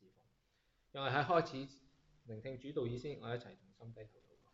奉。讓我哋喺開始聆聽主道以先，我一齊同心低頭禱告。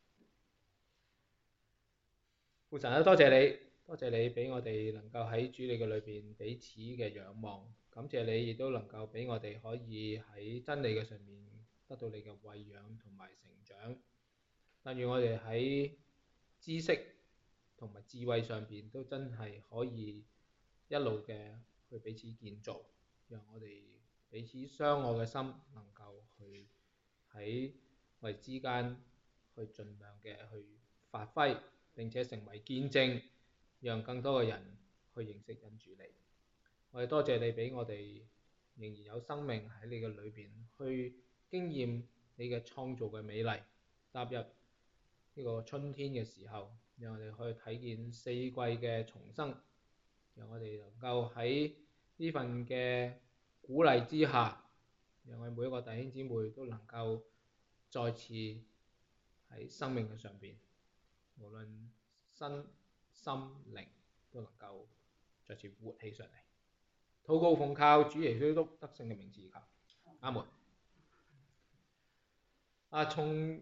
父神啊，多謝你俾我哋能夠喺主你嘅裏邊彼此嘅仰望，感謝你亦都能夠俾我哋可以喺真理嘅上面得到你嘅餵養同埋成長。但願我哋喺知識同埋智慧上邊都真係可以一路嘅去彼此建造，讓我哋彼此相愛嘅心能夠去喺我哋之間去盡量嘅去發揮，並且成為見證，讓更多嘅人去認識恩主你。我哋多謝你俾我哋仍然有生命喺你嘅裏邊去經驗你嘅創造嘅美麗，踏入呢個春天嘅時候，讓我哋可以睇見四季嘅重生，讓我哋能夠喺呢份嘅鼓勵之下，讓我哋每一個弟兄姊妹都能夠再次喺生命嘅上邊，無論身心靈都能夠再次活起上嚟。禱告奉靠主耶穌基督得勝嘅名字求，阿門。從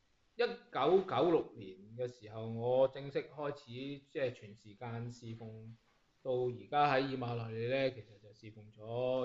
1996年嘅時候，我正式開始即係全時間侍奉，到而家喺以馬內利咧，其實就侍奉咗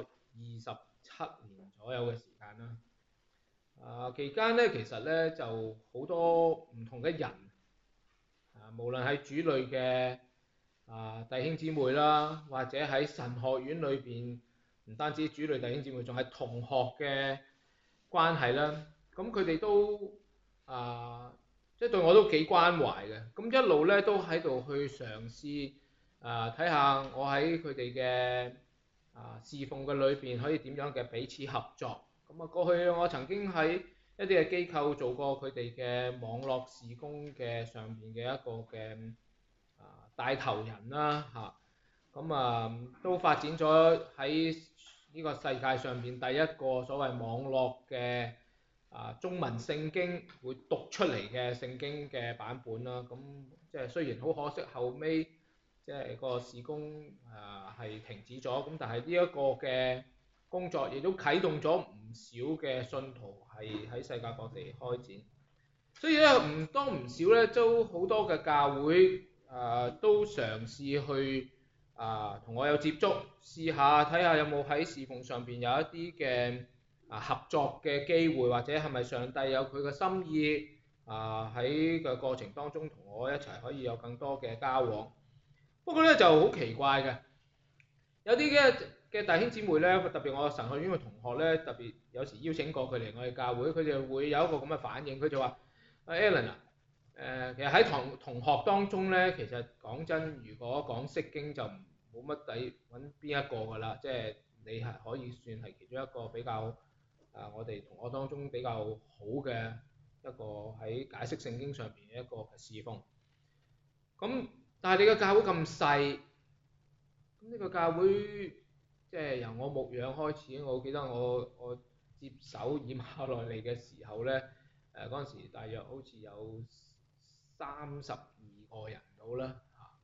27年左右嘅時間啦。期間咧，其實咧就好多唔同嘅人，無論係主內嘅弟兄姊妹啦，或者喺神學院裏邊，唔單止主內弟兄姊妹，仲係同學嘅關係啦。咁佢哋都即係對我都幾關懷嘅。咁一路咧都喺度去嘗試睇下我喺佢哋嘅侍奉嘅裏邊可以點樣嘅彼此合作。咁過去我曾經喺一啲嘅機構做過佢哋嘅網絡事工嘅上邊嘅一個嘅帶頭人啦咁都發展咗喺呢個世界上邊第一個所謂網絡嘅中文聖經會讀出嚟嘅聖經嘅版本啦。咁即係雖然好可惜後尾即係個事工係停止咗，咁但係呢一個嘅工作亦都啟動咗唔少嘅信徒係喺世界各地開展。所以咧唔多唔少咧都好多嘅教會都嘗試去同我有接觸，試下睇下有冇喺侍奉上邊有一啲嘅合作嘅機會，或者係咪上帝有佢嘅心意喺個過程當中同我一齊可以有更多嘅交往。不過咧就好奇怪嘅，有啲嘅弟兄姊妹咧，特別我神學院嘅同學咧，特別有時邀請過佢嚟我哋教會，佢哋會有一個咁嘅反應，佢就話：Alan 其實喺同學當中咧，其實講真，如果講釋經就冇乜底揾邊一個㗎啦，即係你係可以算係其中一個比較我哋同學當中比較好嘅一個喺解釋聖經上邊嘅一個侍奉。咁但係你個教會咁細，咁呢個教會即係由我牧養開始，我記得我接手以馬內利嘅時候咧，嗰陣時大約好似有32個人到啦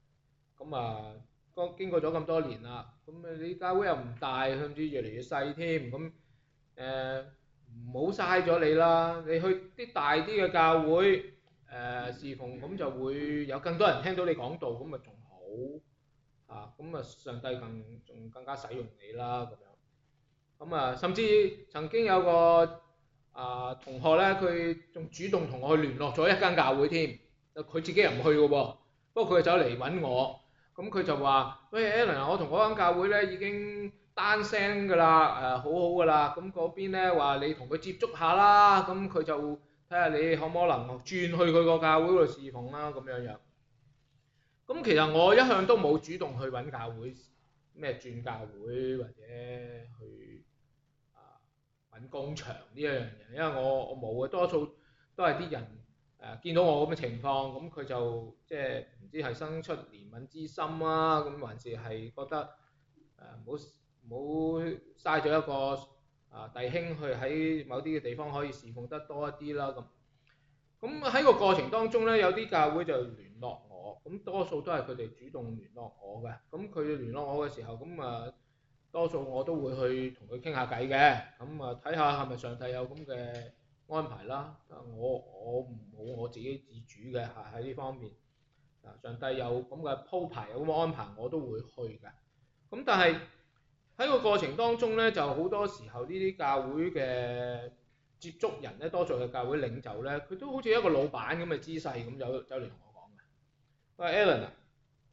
咁經過咗咁多年啦，咁你教會又唔大，甚至越嚟越細添，咁唔好嘥咗你啦，你去啲大啲嘅教會侍奉，咁就會有更多人聽到你講道，咁咪仲好咁上帝仲更加使用你啦咁樣。咁甚至曾經有個同學咧，佢仲主動同我去聯絡咗一間教會添，佢自己又唔去嘅喎，不過佢走嚟揾我，咁佢就話：喂 Alan，我同嗰間教會咧已經單聲㗎啦，好好㗎啦，咁嗰邊咧話你同佢接觸下啦，咁佢就睇下你可唔可能轉去佢個教會度侍奉啦咁樣樣。咁其實我一向都冇主動去揾教會，咩轉教會或者去揾工場呢一樣嘢，因為我冇嘅，多數都係啲人見到我咁嘅情況，咁佢就即係唔知係生出憐憫之心啊，咁還是係覺得唔好嘥咗一個弟兄去喺某啲嘅地方可以侍奉得多一啲啦咁。咁喺個過程當中咧，有啲教會就聯絡我，咁多數都係佢哋主動聯絡我嘅。咁佢聯絡我嘅時候，咁多數我都會去同佢傾下偈嘅，咁啊睇下係咪上帝有咁嘅安排啦。我冇我自己自主嘅喺呢方面，上帝有咁嘅鋪排有咁嘅安排，我都會去嘅。咁但係喺個過程當中咧，就好多時候呢啲教會嘅接觸人咧，多數嘅教會領袖咧，佢都好似一個老闆咁嘅姿勢咁走嚟同我講嘅。喂 Alan 啊，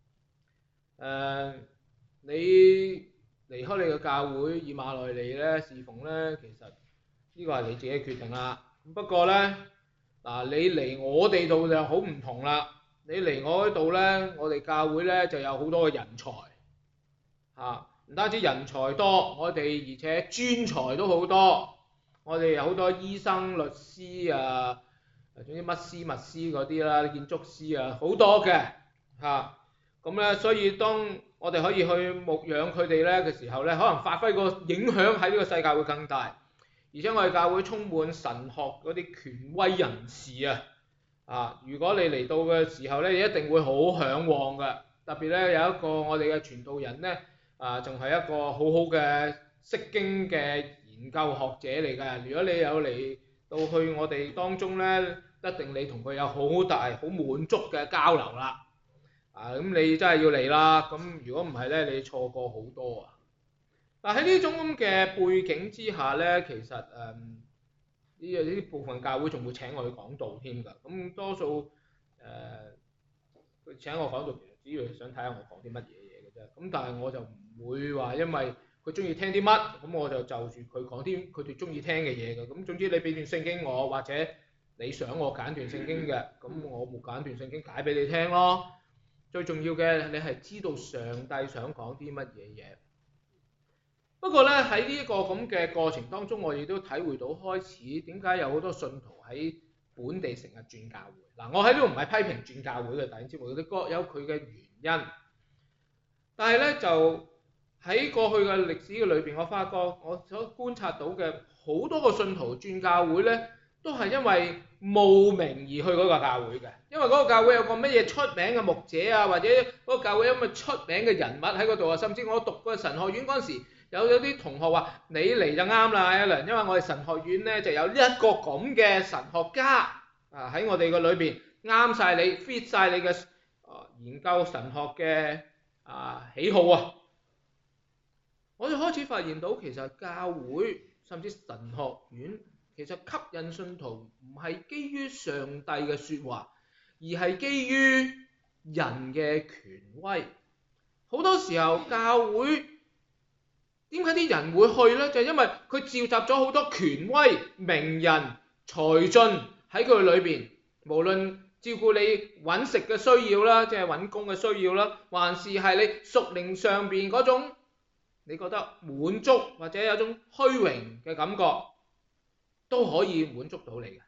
你離開你嘅教會以馬內利咧侍奉咧，其實呢個係你自己決定啦。不過咧，嗱你嚟我哋度就好唔同啦。你嚟我嗰度咧，我哋教會咧就有好多嘅人才嚇，唔單止人才多，我哋而且專才都好多。我哋有好多醫生、律師啊，總之乜師乜師嗰啲啦，建築師啊，好多嘅嚇。咁咧，所以當我哋可以去牧養佢哋咧嘅時候咧，可能發揮個影響喺呢個世界會更大。而且我哋教會充滿神學嗰啲權威人士啊，如果你嚟到嘅時候咧，你一定會好嚮往嘅。特別咧有一個我哋嘅傳道人咧，仲係一個好好嘅釋經嘅研究學者嚟㗎。如果你有嚟到去我哋當中咧，一定你同佢有好大好滿足嘅交流啦。咁你真係要嚟啦。咁如果唔係咧，你錯過好多啊。嗱喺呢種咁嘅背景之下咧，其實呢部分教會仲會請我去講道添㗎。咁多數佢請我講道，其實主要係想睇下我講啲乜嘢嘢嘅啫。咁但係我就唔會話因為佢中意聽啲乜，咁我就住佢講啲佢哋中意聽嘅嘢㗎。咁總之你俾段聖經我，或者你想我揀段聖經嘅，咁我冇揀段聖經解俾你聽咯。最重要嘅你係知道上帝想講啲乜嘢嘢。不過咧喺呢個咁嘅過程當中，我亦都體會到開始點解有好多信徒喺本地成日轉教會。嗱，我喺呢度唔係批評轉教會嘅弟兄姊妹，佢哋各有佢嘅原因。但係咧就喺過去嘅歷史嘅裏邊，我發覺我所觀察到嘅好多個信徒轉教會咧，都係因為慕名而去嗰個教會嘅。因為嗰個教會有個乜嘢出名嘅牧者啊，或者嗰個教會有乜出名嘅人物喺嗰度啊，甚至我讀過神學院嗰陣時，有啲同學話：你嚟就啱啦，Alan，因為我哋神學院咧就有一個咁嘅神學家喺我哋個裏邊，啱晒你 fit 晒你嘅研究神學嘅喜好啊！我就開始發現到其實教會甚至神學院其實吸引信徒唔係基於上帝嘅説話，而係基於人嘅權威。好多時候教會點解啲人會去呢？就係因為佢召集咗好多權威、名人、才俊喺佢裏邊，無論照顧你揾食嘅需要啦，即係揾工嘅需要啦，還是係你屬靈上邊嗰種你覺得滿足或者有種虛榮嘅感覺，都可以滿足到你嘅。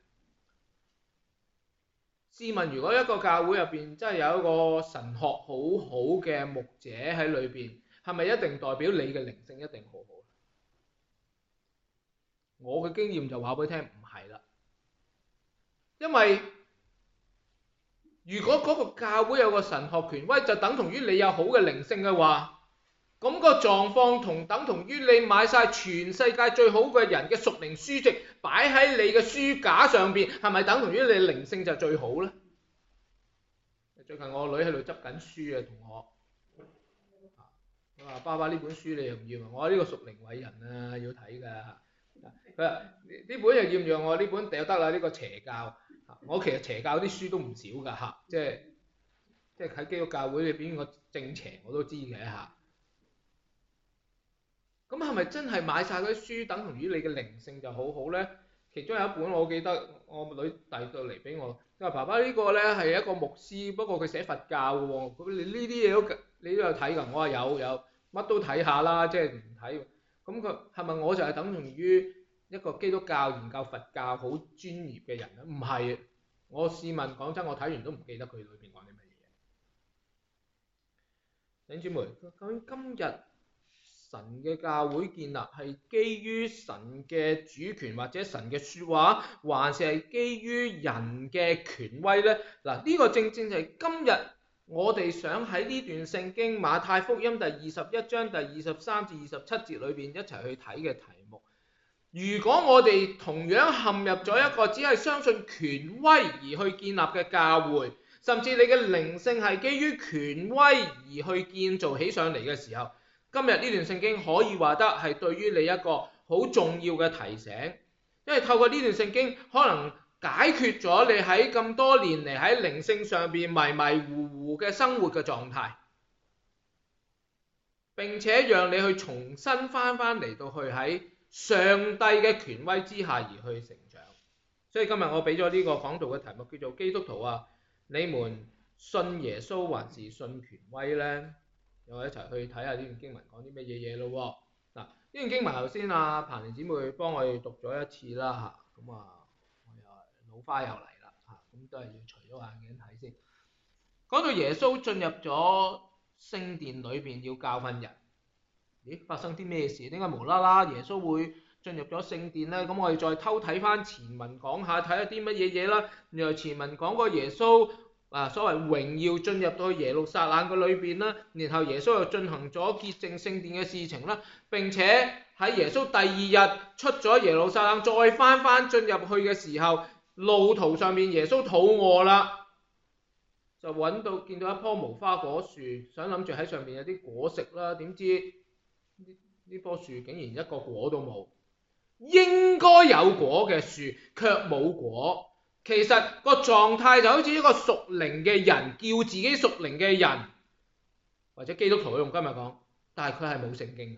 試問如果一個教會入邊真係有一個神學好好嘅牧者喺裏邊，係咪一定代表你嘅靈性一定好好？我嘅經驗就話俾你聽，唔係啦。因為如果嗰個教會有個神學權威，就等同於你有好嘅靈性嘅話，咁個狀況等同於你買晒全世界最好嘅人嘅屬靈書籍擺喺你嘅書架上邊，係咪等同於你靈性就最好呢？最近我女喺度執緊書啊，同學，我話爸爸呢本書你又唔要？我話呢個屬靈偉人啊，要睇㗎。佢話呢本又要唔要？我呢本掉得啦，呢個邪教。我其實邪教啲書都唔少㗎嚇，即係喺基督教會裏邊個正邪我都知嘅嚇。咁係咪真係買晒嗰啲書等同於你嘅靈性就好好呢？其中有一本我記得我女遞到嚟俾我，佢話爸爸呢個呢係一個牧師，不過佢寫佛教嘅喎。咁你呢啲嘢你都有睇㗎？我話有乜都睇下啦，即係唔睇。咁佢係咪我就係等同於一個基督教研究佛教好專業嘅人咧？唔係，我試問講真，我睇完都唔記得佢裏邊講啲乜嘢。弟兄姊妹，究竟今日神嘅教會建立係基於神嘅主權或者神嘅説話，還是係基於人嘅權威呢？嗱，呢個正正係今日我哋想喺呢段聖經馬太福音第21章第23至27節裏邊一齊去睇嘅題目。如果我哋同樣陷入咗一個只係相信權威而去建立嘅教會，甚至你嘅靈性係基於權威而去建造起上嚟嘅時候，今日呢段聖經可以話得係對於你一個好重要嘅提醒，因為透過呢段聖經可能解決咗你喺咁多年嚟喺靈性上邊迷迷糊糊嘅生活嘅狀態，並且讓你去重新翻嚟到去喺上帝嘅權威之下而去成長。所以今日我俾咗呢個講道嘅題目叫做基督徒啊，你們信耶穌還是信權威呢？我一齊去睇下呢段經文講啲乜嘢咯。嗱，呢段經文頭先阿彭玲姊妹幫我哋讀咗一次啦嚇，咁啊我又老花又嚟啦嚇，咁都係要除咗眼鏡睇先。講到耶穌進入咗聖殿裏邊要教訓人，咦，發生啲咩事？點解無啦啦耶穌會進入咗聖殿呢？咁我哋再偷睇翻前文講下，睇下啲乜嘢嘢啦。原來前文講過耶穌所謂榮耀進入到耶路撒冷嘅裏邊啦，然後耶穌又進行咗潔淨聖殿嘅事情啦，並且喺耶穌第二日出咗耶路撒冷，再翻進入去嘅時候，路途上面耶穌肚餓啦，就見到一棵無花果樹，想諗住喺上面有啲果食啦，點知呢棵樹竟然一個果都冇，應該有果嘅樹卻冇果。其實個狀態就好似一個屬靈嘅人，叫自己屬靈嘅人，或者基督徒用今日講，但係佢係冇聖經。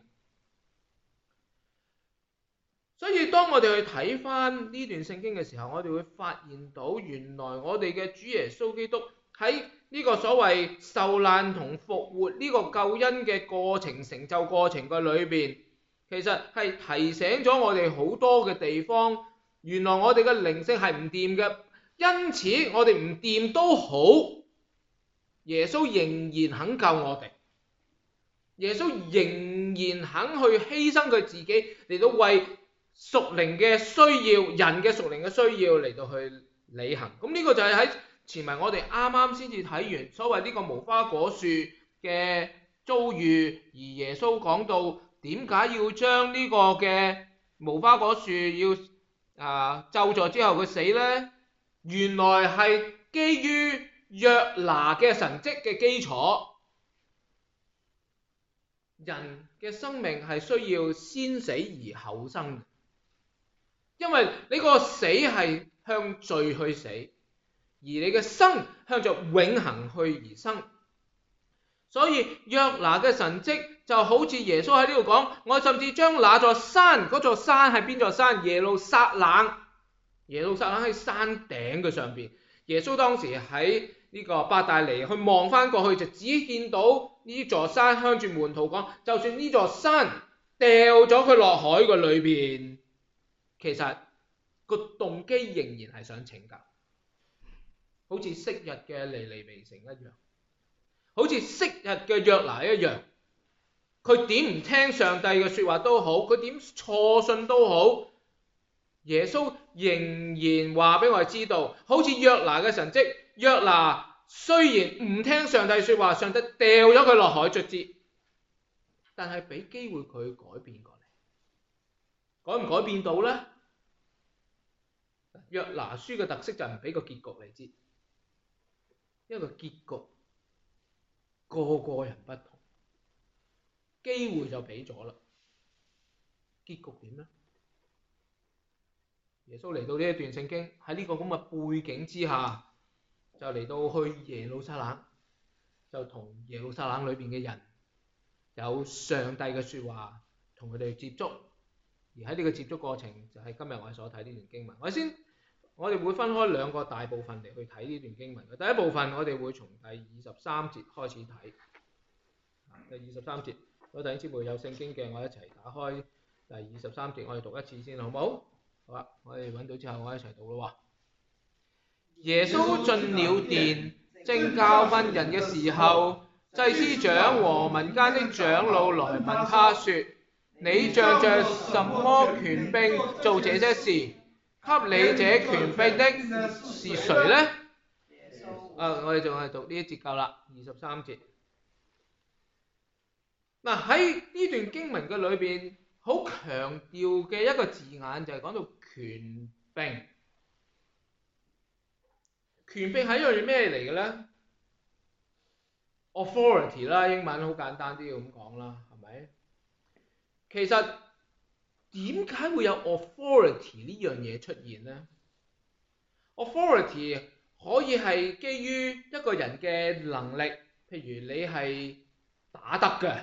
所以當我哋去睇翻呢段聖經嘅時候，我哋會發現到原來我哋嘅主耶穌基督喺呢個所謂受難同復活呢個救恩嘅過程、成就過程嘅裏邊，其實係提醒咗我哋好多嘅地方。原來我哋嘅靈性係唔掂嘅，因此我哋唔掂都好，耶穌仍然肯救我哋，耶穌仍然肯去犧牲佢自己嚟到為屬靈嘅需要、人嘅屬靈嘅需要嚟到去履行。咁呢個就係喺前文我哋啱啱先至睇完所謂呢個無花果樹嘅遭遇，而耶穌講到點解要將呢個嘅無花果樹要咒詛之後佢死呢？原來係基於約拿嘅神蹟嘅基礎。人嘅生命係需要先死而後生嘅，因為你個死係向罪去死，而你嘅生向着永恆去而生。所以約拿嘅神蹟就好似耶穌喺呢度講，我甚至將那座山，嗰座山係邊座山？耶路撒冷。耶路撒冷喺山頂嘅上邊。耶穌當時喺呢個伯大尼去望翻過去，就只見到呢座山，向住門徒講，就算呢座山掉咗佢落海嘅裏邊，其實個動機仍然係想拯救，好似昔日嘅尼尼微城一樣，好似昔日嘅約拿一樣，佢點唔聽上帝嘅說話都好，佢點錯信都好，耶穌仍然話俾我哋知道，好似約拿嘅神蹟，約拿雖然唔聽上帝說話，上帝掉咗佢落海卒之，但係俾機會佢改變過嚟，改唔改變到呢？約拿書嘅特色就係唔俾個結局你知，因為個結局個人不同，機會就俾咗啦，結局點呢？耶穌嚟到呢一段聖經，喺呢個咁嘅背景之下，就嚟到去耶路撒冷，就同耶路撒冷裏邊嘅人有上帝嘅說話同佢哋接觸，而喺呢個接觸過程就係今日我哋所睇呢段經文。我哋會分開兩個大部分嚟去睇呢段經文嘅。第一部分我哋會從第23節開始睇。第23節，如果弟兄姊妹有聖經嘅，我一齊打開第23節，我哋讀一次先，好唔好？好啦，我哋揾到之後，我一齊讀咯。耶穌進了殿，正教訓人嘅時候，祭司長和民間的長老來問他說：你仗着什麼權柄做這些事？給你這權柄的是誰呢？ 我哋仲係讀呢一節夠啦，23節。嗱，喺呢段經文嘅裏邊，好強調嘅一個字眼就係講到權柄。權柄係一樣咩嚟嘅咧？authority 啦，英文好簡單啲咁講啦，係咪？其實點解會有 authority 呢樣嘢出現呢？ authority 可以係基於一個人嘅能力，譬如你係打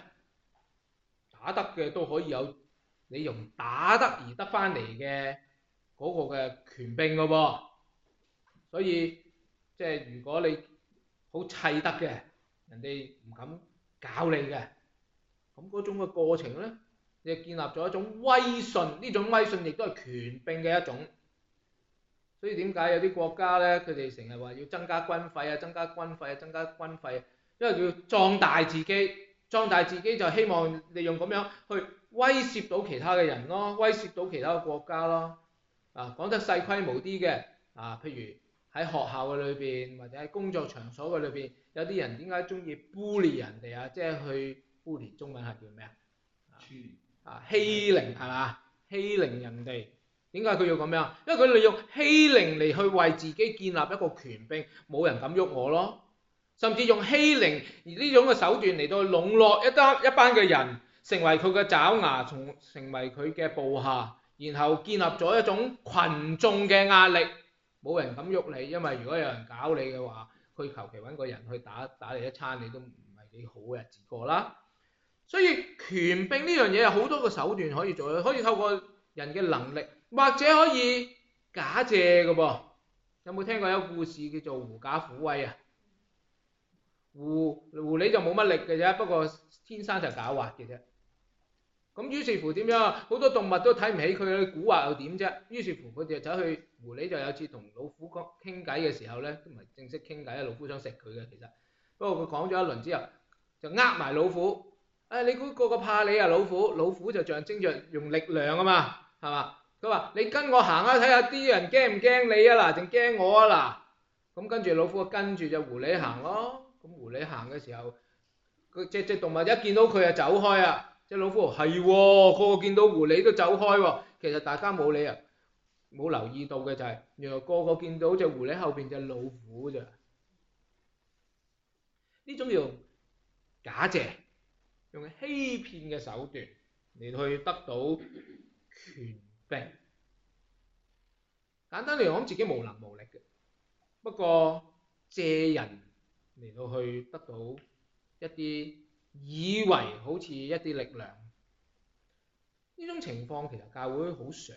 得嘅都可以有你用打得而得翻嚟嘅嗰個嘅權柄㗎喎。所以即係如果你好砌得嘅，人哋唔敢搞你嘅，咁嗰種嘅過程咧，你就建立咗一種威信，呢種威信亦都係權柄嘅一種。所以點解有啲國家咧，佢哋成日話要增加軍費啊，增加軍費啊，增加軍費，因為要壯大自己，壯大自己就希望利用咁樣去威脅到其他嘅人咯，威脅到其他嘅國家咯。講得細規模啲嘅，譬如喺學校嘅裏邊或者喺工作場所嘅裏邊，有啲人點解中意 bully 人哋啊？即係去 bully 中文係叫咩啊？欺凌係嘛？欺凌人哋。點解佢要咁樣？因為佢利用欺凌嚟去為自己建立一個權柄，冇人敢喐我咯。甚至用欺凌而呢種嘅手段嚟到籠絡一班嘅人，成為佢嘅爪牙，成為佢嘅部下，然後建立咗一種群眾嘅壓力，冇人敢喐你，因為如果有人搞你嘅話，佢求其揾個人去打你一餐，你都唔係幾好嘅日子過啦。所以權柄呢樣嘢有好多個手段可以做，可以透過人嘅能力，或者可以假借嘅噃。有冇聽過一個故事叫做狐假虎威啊？狐狸就冇乜力嘅啫，不過天生就狡猾嘅啫。咁於是乎點樣？好多動物都睇唔起佢，蠱惑又點啫？於是乎佢哋就走去，狐狸就有次同老虎傾偈嘅時候咧，都唔係正式傾偈，老虎想食佢嘅其實。不過佢講咗一輪之後，就呃埋老虎。你估個個怕你啊？老虎就象徵着用力量啊嘛，係嘛？佢話你跟我行啊，睇下啲人驚唔驚你啊嗱，定驚我啊嗱。咁跟住老虎跟住隻狐狸行咯。咁狐狸行嘅時候，佢隻動物一見到佢就走開啊。隻老虎係喎，個個見到狐狸都走開喎。其實大家冇理啊，冇留意到嘅就係，原來個個見到隻狐狸後邊隻老虎咋。呢種叫假借，用欺騙嘅手段嚟去得到權柄。簡單嚟講，自己無能無力嘅，不過借人嚟到去得到一啲以為好似一啲力量。呢種情況其實教會好常見。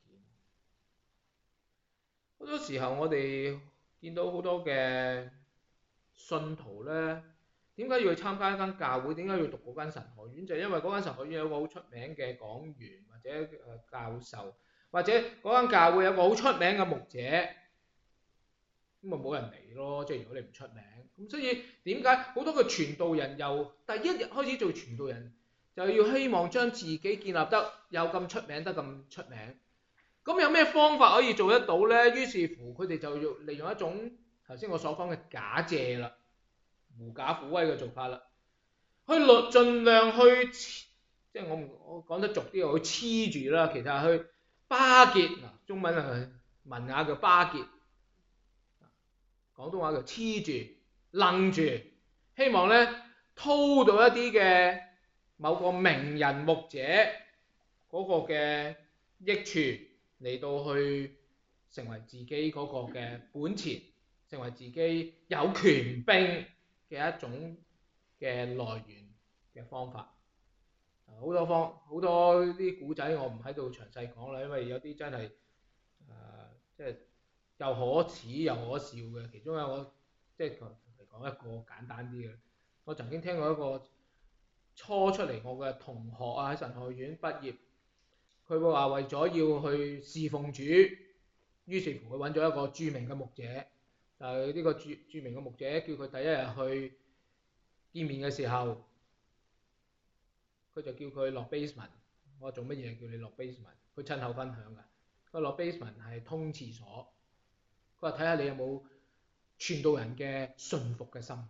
好多時候我哋見到好多嘅信徒咧，點解要去參加一間教會？點解要讀嗰間神學院？就係因為嗰間神學院有個好出名嘅講員或者教授，或者嗰間教會有個好出名嘅牧者，咁咪冇人嚟咯。即係如果你唔出名，咁所以點解好多嘅傳道人由第一日開始做傳道人，就要希望將自己建立得有咁出名，得咁出名。咁有咩方法可以做得到呢？於是乎佢哋就要利用一種頭先我所講嘅假借啦，狐假虎威嘅做法啦，去盡量去即係我講得俗啲，去黐住啦，其實係去巴結，中文係文雅叫巴結，廣東話叫黐住、楞住，希望咧偷到一啲嘅某個名人牧者嗰個嘅益處，嚟到去成為自己嗰個嘅本錢，成為自己有權柄嘅一種嘅來源嘅方法。好多啲古仔我唔喺度詳細講啦，因為有啲真係即係又可恥又可笑嘅。其中有個即係嚟講一個簡單啲嘅，我曾經聽過一個初出嚟我嘅同學啊，喺神學院畢業，佢會話為咗要去侍奉主，於是乎佢揾咗一個著名嘅牧者。呢個著名嘅牧者叫佢第一日去見面嘅時候，佢就叫佢落 basement。我話做乜嘢叫你落 basement？ 佢親口分享㗎。佢落 basement 係通廁所。佢話睇下你有冇傳道人嘅信服嘅心。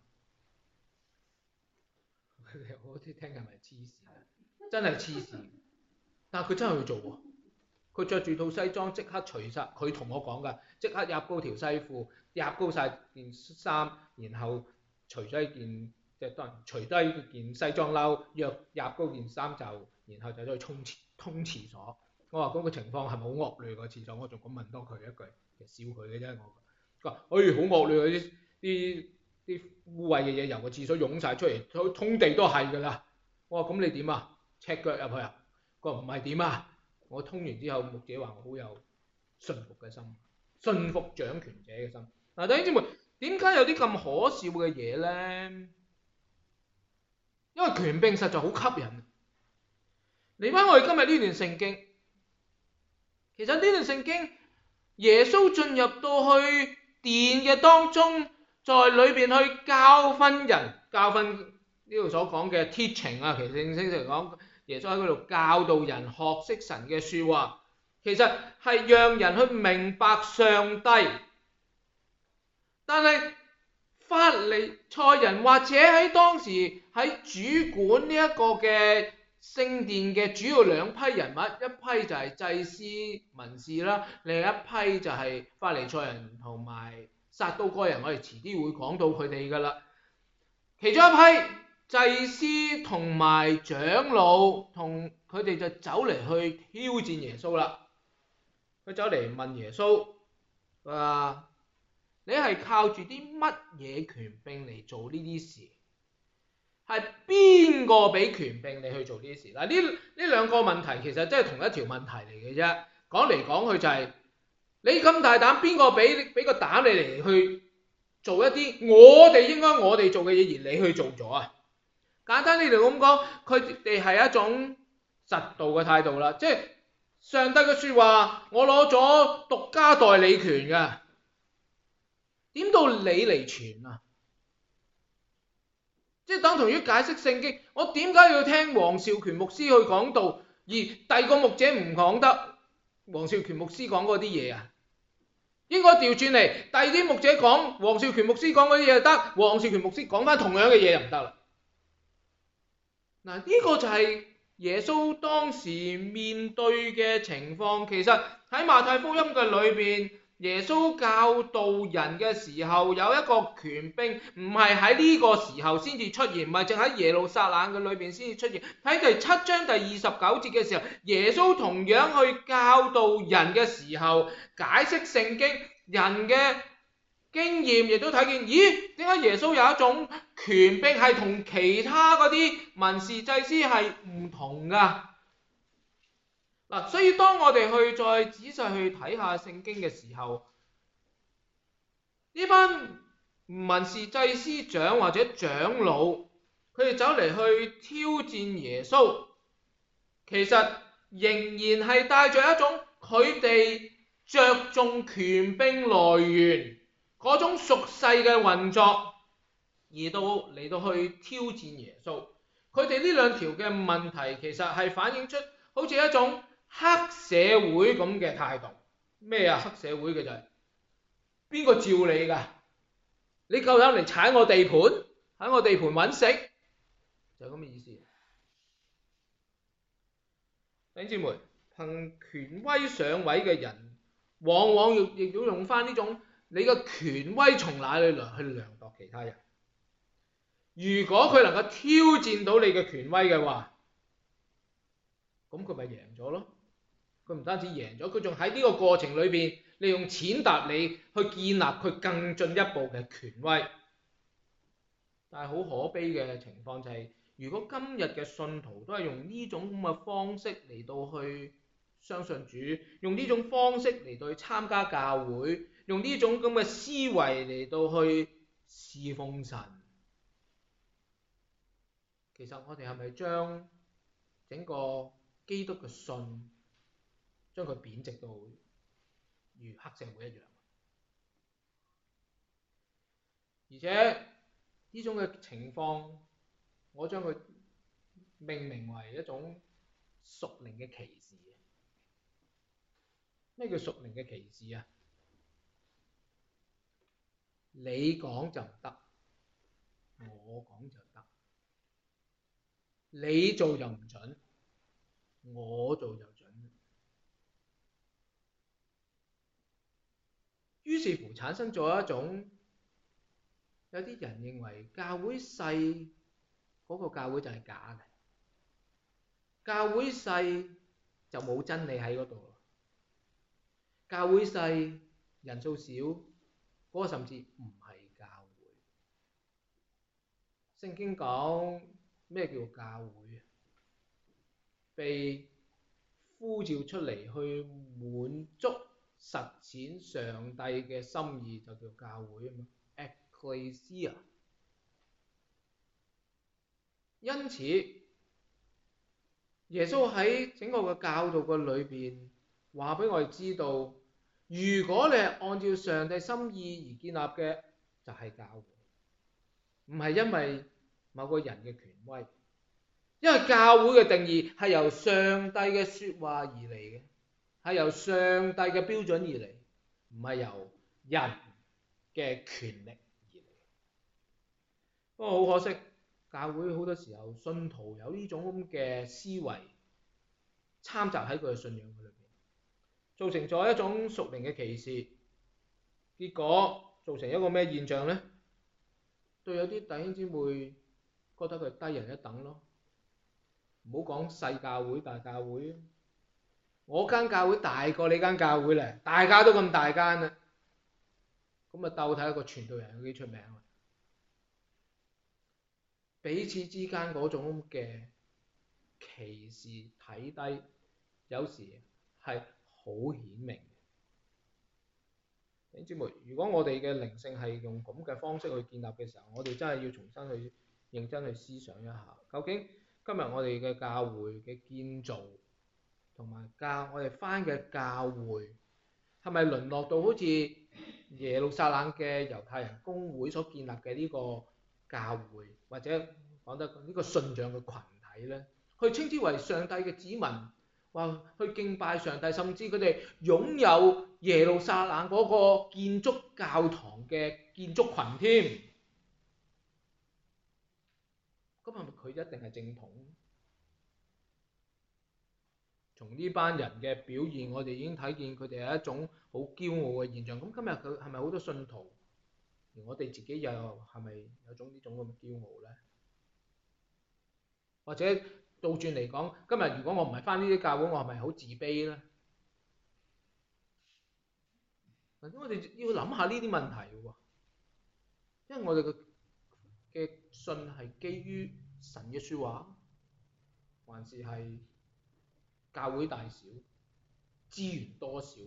我啲聽係咪黐線啊？真係黐線！但係佢真係去做喎。佢着住套西裝，即刻除晒。佢同我講㗎，即刻入高條西褲，入高晒件衫，然後除低件即係當然除低件西裝褸，入高件衫袖，然後就走去通廁所。我話嗰個情況係咪好惡劣個廁所？我仲咁問多佢一句，其實笑佢嘅啫。佢話：好惡劣啊！啲污穢嘅嘢由個廁所湧晒出嚟，通地都係㗎啦。我話：咁你點啊？赤腳入去啊？佢話唔係點啊？我通完之後，牧者話我好有信服嘅心，信服掌權者嘅心。嗱，弟兄姊妹，點解有啲咁可笑嘅嘢呢？因為權柄實在好吸引。嚟翻我哋今日呢段聖經，其實呢段聖經，耶穌進入到去殿嘅當中，在裏邊去教訓人，教訓呢度所講嘅 teaching 啊，其實正式嚟講，耶穌喺嗰度教導人學識神嘅說話，其實係讓人去明白上帝。但係法利賽人或者喺當時喺主管呢一個嘅聖殿嘅主要兩批人物，一批就係祭司文士啦，另一批就係法利賽人同埋撒都該人。我哋遲啲會講到佢哋噶啦。其中一批祭司同埋長老同佢哋就走嚟去挑戰耶穌啦。佢走嚟問耶穌話：你係靠住啲乜嘢權柄嚟做呢啲事？係邊個俾權柄你去做呢啲事？嗱，呢兩個問題其實真係同一條問題嚟嘅啫。講嚟講去就係、你咁大膽，邊個俾個膽你嚟去做一啲我哋做嘅嘢，而你去做咗啊？簡單啲嚟咁講，佢哋係一種實道嘅態度啦，即係上帝嘅說話，我攞咗獨家代理權㗎，點到你嚟傳啊？即係等同於解釋聖經，我點解要聽黃少權牧師去講道，而第二個牧者唔講得黃少權牧師講嗰啲嘢啊？應該調轉嚟，第二啲牧者講黃少權牧師講嗰啲嘢就得，黃少權牧師講翻同樣嘅嘢就唔得啦。嗱，呢個就係耶穌當時面對嘅情況。其實喺馬太福音嘅裏邊，耶穌教導人嘅時候有一個權柄，唔係喺呢個時候先至出現，唔係淨喺耶路撒冷嘅裏邊先至出現。喺第7章第29節嘅時候，耶穌同樣去教導人嘅時候，解釋聖經，人嘅經驗亦都睇見，咦？點解耶穌有一種權柄係同其他嗰啲文士祭司係唔同噶？嗱，所以當我哋去再仔細去睇下聖經嘅時候，呢班文士祭司長或者長老，佢哋走嚟去挑戰耶穌，其實仍然係帶着一種佢哋着重權柄來源嗰種屬世嘅運作，嚟到去挑戰耶穌。佢哋呢兩條嘅問題其實係反映出好似一種黑社會咁嘅態度。咩啊？黑社會嘅就係邊個召你㗎？你夠膽嚟踩我地盤，喺我地盤揾食，就係咁嘅意思。弟兄姊妹，憑權威上位嘅人，往往亦要用翻呢種你嘅權威從哪裏來去量度其他人。如果佢能夠挑戰到你嘅權威嘅話，咁佢咪贏咗咯？佢唔單止贏咗，佢仲喺呢個過程裏邊利用踐踏你去建立佢更進一步嘅權威。但係好可悲嘅情況就係，如果今日嘅信徒都係用呢種咁嘅方式嚟到去相信主，用呢種方式嚟到去參加教會，用呢種咁嘅思維嚟到去侍奉神，其實我哋係咪將整個基督嘅信將佢貶值到如黑社會一樣？而且呢種嘅情況，我將佢命名為一種屬靈嘅歧視。咩叫屬靈嘅歧視啊？ 你講就唔得，我講就得；你做就唔準，我做就準。於是乎產生咗一種，有啲人認為教會細嗰個教會就係假嘅，教會細就冇真理喺嗰度，教會細人數少，嗰個甚至唔係教會。聖經講咩叫教會啊？被呼召出嚟去滿足實踐上帝嘅心意就叫教會啊嘛 ，Ecclesia。因此，耶穌喺整個嘅教導嘅裏邊話俾我哋知道，如果你係按照上帝心意而建立嘅，就係教會，唔係因為某個人嘅權威，因為教會嘅定義係由上帝嘅說話而嚟嘅，係由上帝嘅標準而嚟，唔係由人嘅權力而嚟。不過好可惜，教會好多時候信徒有呢種咁嘅思維參雜喺佢嘅信仰裏邊，造成咗一種屬靈嘅歧視，結果造成一個咩現象呢？對有啲弟兄姊妹覺得佢低人一等咯。唔好講細教會大教會，我間教會大過你間教會咧，大家都咁大間啦，咁啊鬥睇一個傳道人有幾出名啦。彼此之間嗰種嘅歧視睇低，有時係好顯明嘅。弟兄姊妹，如果我哋嘅靈性係用咁嘅方式去建立嘅時候，我哋真係要重新去認真去思想一下，究竟今日我哋嘅教會嘅建造同埋我哋返嘅教會係咪淪落到好似耶路撒冷嘅猶太人公會所建立嘅呢個教會，或者講得呢個信仰嘅群體呢？去稱之為上帝嘅子民，話去敬拜上帝，甚至佢哋擁有耶路撒冷嗰個建築教堂嘅建築群添。咁係咪佢一定係正統？從呢班人嘅表現，我哋已經睇見佢哋係一種好驕傲嘅現象。咁今日佢係咪好多信徒，而我哋自己又係咪有種呢種咁嘅驕傲呢？或者倒轉嚟講，今日如果我唔係返呢啲教會，我係咪好自卑呢？我哋要諗下呢啲問題喎，因為我哋嘅信係基於神嘅説話，還是係教會大小、資源多少？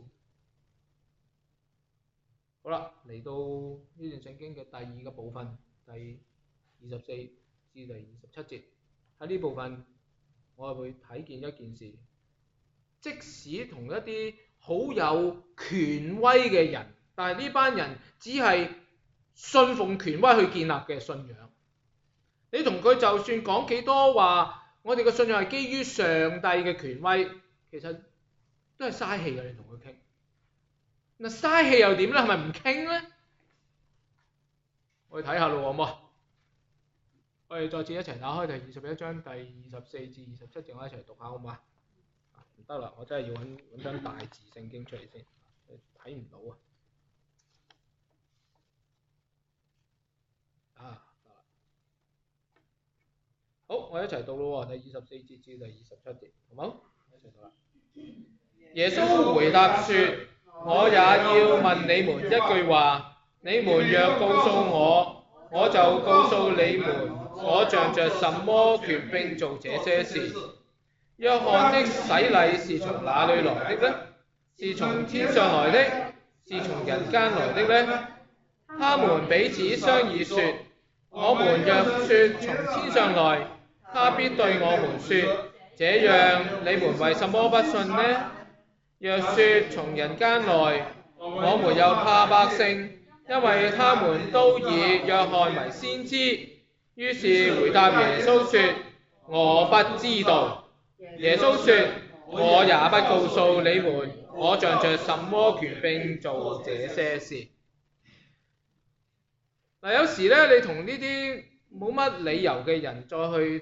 好啦，嚟到呢段聖經嘅第二個部分，第24至第27節，喺呢部分我係會睇見一件事，即使同一啲好有權威嘅人，但係呢班人只係信奉權威去建立嘅信仰，你同佢就算講幾多話，我哋嘅信仰係基於上帝嘅權威，其實都係嘥氣嘅。你同佢傾，嗱嘥氣又點咧？係咪唔傾咧？我哋睇下咯，好唔好？我哋再次一齊打開第21章第24至27節，我一齊讀下好唔好啊？唔得啦，我真係要揾張大字聖經出嚟先，睇唔到啊！好，我一齊讀咯，第24節至第27節，好冇？一齊讀啦。耶穌回答說：我也要問你們一句話，你們若告訴我，我就告訴你們，我仗着什麼權柄做這些事。約翰的洗禮是從哪裏來的呢？是從天上來的，是從人間來的呢？他們彼此商議說：我們若說從天上來，他必對我們說：這樣你們為什麼不信呢？若說從人間來，我們又怕百姓，因為他們都以約翰為先知。於是回答耶穌說：我不知道。耶穌說：我也不告訴你們，我仗着什麼權柄做這些事。 嗱，有時咧，你同呢啲冇乜理由嘅人再去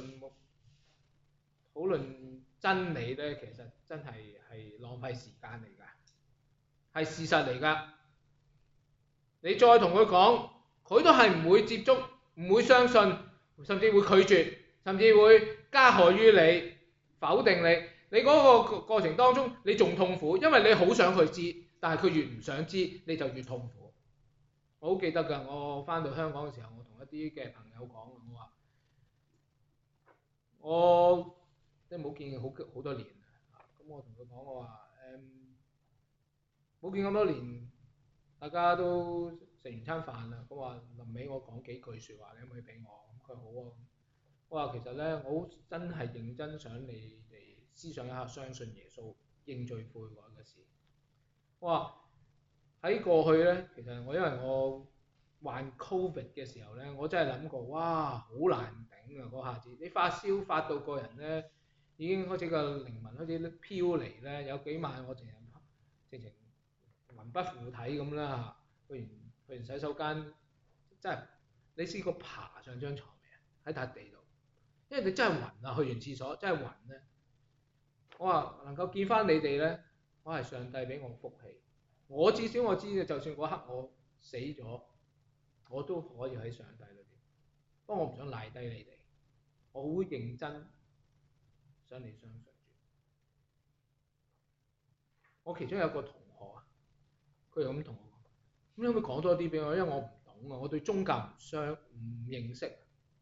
討論真理咧，其實真係浪費時間嚟㗎，係事實嚟㗎。你再同佢講，佢都係唔會接觸，唔會相信，甚至會拒絕，甚至會加害於你，否定你。你嗰個過程當中，你仲痛苦，因為你好想佢知，但係佢越唔想知，你就越痛苦。我好記得㗎，我翻到香港嘅時候，我同一啲嘅朋友講，我話我即係冇見好多年，咁我同佢講，我話冇見咁多年，大家都食完餐飯啦，佢話臨尾我講幾句説話，你可唔可以俾我？佢好啊。我話其實咧，我真係認真想你哋思想一下，相信耶穌，認罪悔改嘅事。我話喺過去咧，其實因為我患 Covid 嘅時候咧，我真係諗過，哇，好難頂啊！嗰下子你發燒發到個人咧，已經開始個靈魂開始飄離咧，有幾晚我直情魂不附體咁啦嚇。去完洗手間，真係你試過爬上張床未啊？喺笪地度，因為你真係暈啊！去完廁所真係暈咧。我話能夠見翻你哋咧，我係上帝俾我福氣。我至少我知嘅，就算嗰刻我死咗，我都可以喺上帝裏邊。不過我唔想賴低你哋，我好認真想你相信住。我其中有一個同學啊，佢又咁同我講，咁你可唔可以講多啲俾我？因為我唔懂啊，我對宗教唔認識。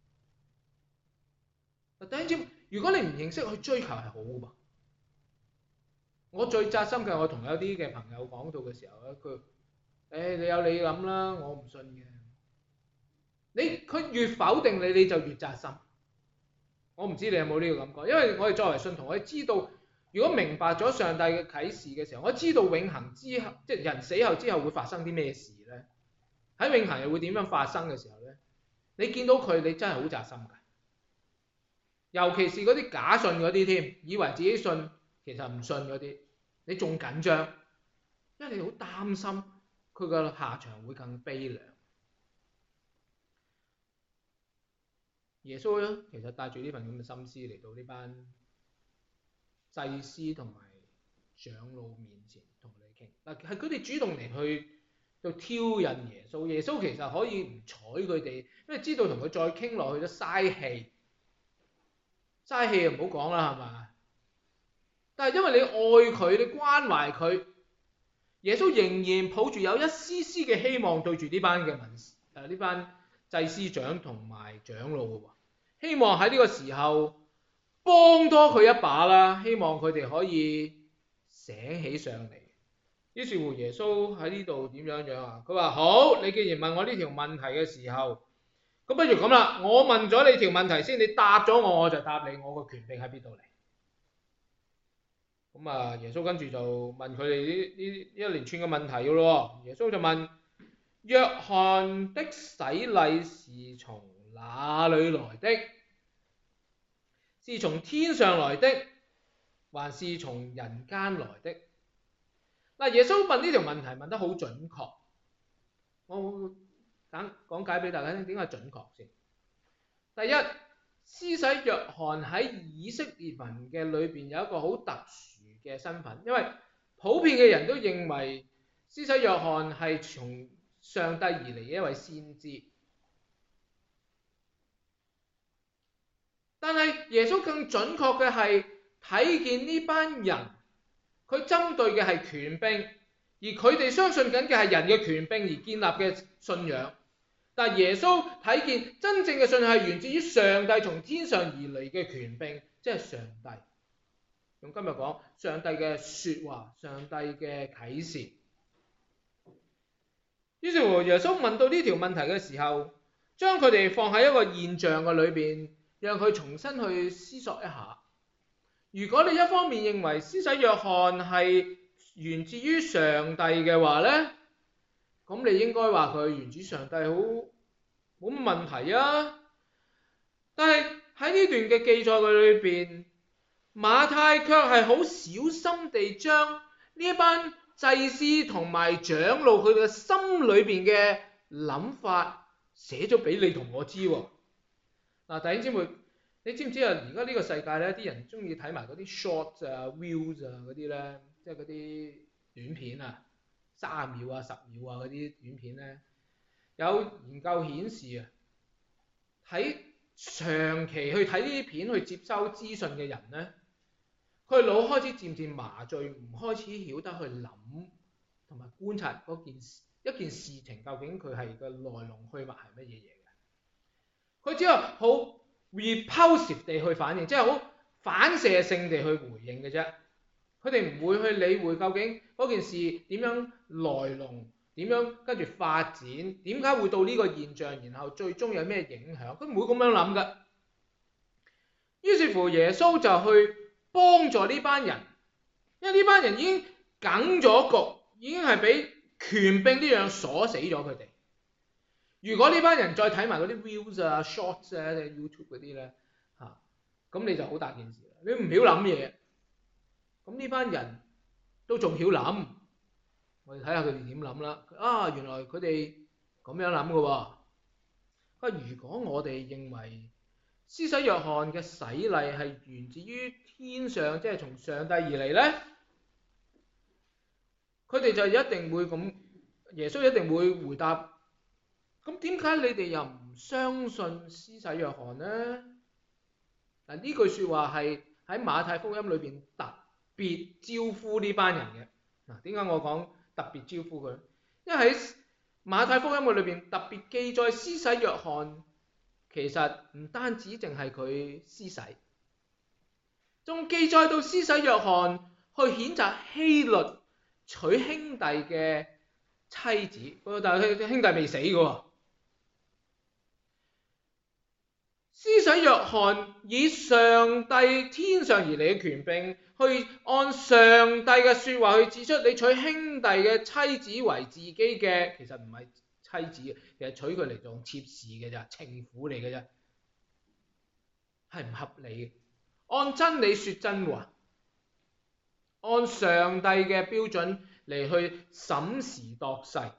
嗱，第一點，如果你唔認識去追求係好嘅噃。我最扎心嘅，我同有啲嘅朋友講到嘅時候咧，佢你有你諗啦，我唔信嘅。佢越否定你，你就越扎心。我唔知你有冇呢個感覺，因為我哋作為信徒，我哋知道如果明白咗上帝嘅啟示嘅時候，我知道永恆之後，即係人死後之後會發生啲咩事咧？喺永恆又會點樣發生嘅時候咧？你見到佢，你真係好扎心㗎。尤其是嗰啲假信嗰啲添，以為自己信，其實唔信嗰啲，你仲緊張，因為你好擔心佢個下場會更悲涼。耶穌咧，其實帶住呢份咁嘅心思嚟到呢班祭司同埋長老面前同佢哋傾。嗱，係佢哋主動嚟去到挑釁耶穌。耶穌其實可以唔睬佢哋，因為知道同佢再傾落去都嘥氣。嘥氣就唔好講啦，係嘛？但係因為你愛佢，你關懷佢，耶穌仍然抱住有一絲絲嘅希望對住呢班嘅呢班祭司長同埋長老嘅喎，希望喺呢個時候幫多佢一把啦，希望佢哋可以醒起上嚟。於是乎耶穌喺呢度點樣啊？佢話好，你既然問我呢條問題嘅時候，咁不如咁啦，我問咗你條問題先，你答咗我就答你，我個權柄喺邊度嚟？咁啊，耶穌跟住就問佢哋呢一連串嘅問題嘅咯。耶穌就問：約翰的洗禮是從哪裏來的？是從天上來的，還是從人間來的？嗱，耶穌問呢條問題問得好準確，我講解俾大家聽，點解準確先？第一，施洗約翰喺以色列民嘅裏邊有一個好特殊嘅身份，因為普遍嘅人都認為施洗約翰係從上帝而嚟嘅一位先知，但係耶穌更準確嘅係睇見呢班人，佢針對嘅係權柄，而佢哋相信緊嘅係人嘅權柄而建立嘅信仰。但耶穌睇見真正嘅信仰係源自於上帝從天上而嚟嘅權柄，即係上帝。用今日講，上帝嘅說話，上帝嘅啟示。於是乎，耶穌問到呢條問題嘅時候，將佢哋放喺一個現象嘅裏邊，讓佢重新去思索一下。如果你一方面認為施洗約翰係源自於上帝嘅話呢，咁你應該話佢源自上帝好冇乜問題啊。但係喺呢段嘅記載嘅裏邊，馬太卻係好小心地將呢一班祭司同埋長老佢哋嘅心裏邊嘅諗法寫咗俾你同我知喎。嗱，弟兄姊妹，你知唔知啊？而家呢個世界咧，啲人中意睇埋嗰啲 short 啊、views 啊嗰啲咧，即係嗰啲短片啊，30秒啊、10秒啊嗰啲短片咧，有研究顯示啊，喺長期去睇呢啲片去接收資訊嘅人咧，佢腦開始漸漸麻醉，唔開始曉得去諗同埋觀察一件事情究竟佢係個來龍去脈係乜嘢嘢嘅。佢只係好 repulsive 地去反應，即係好反射性地去回應嘅啫。佢哋唔會去理會究竟嗰件事點樣來龍，點樣跟住發展，點解會到呢個現象，然後最終有咩影響，佢唔會咁樣諗㗎。於是乎耶穌就去幫助呢班人，因為呢班人已經梗咗局，已經係俾權柄呢樣鎖死咗佢哋。如果呢班人再睇埋嗰啲 views 啊、shorts 啊、YouTube 嗰啲咧嚇，咁你就好大件事啦。你唔曉諗嘢，咁呢班人都仲曉諗，我哋睇下佢哋點諗啦。啊，原來佢哋咁樣諗嘅喎。如果我哋認為施洗約翰嘅洗禮係源自於天上，即係從上帝而嚟咧，佢哋就一定會咁，耶穌一定會回答。咁點解你哋又唔相信施洗約翰呢？嗱，呢句説話係喺馬太福音裏邊特別招呼呢班人嘅。嗱，點解我講特別招呼佢？因為喺馬太福音嘅裏邊特別記載施洗約翰，其實唔單止淨係佢施洗，仲記載到施洗約翰去譴責希律娶兄弟嘅妻子，但係佢兄弟未死嘅喎。施洗約翰以上帝天上而嚟嘅權柄，去按上帝嘅説話去指出，你娶兄弟嘅妻子為自己嘅，其實唔係妻子，其實娶佢嚟做妾侍嘅咋，情婦嚟嘅咋，係唔合理嘅。按真理說真話，按上帝嘅標準嚟去審時度勢。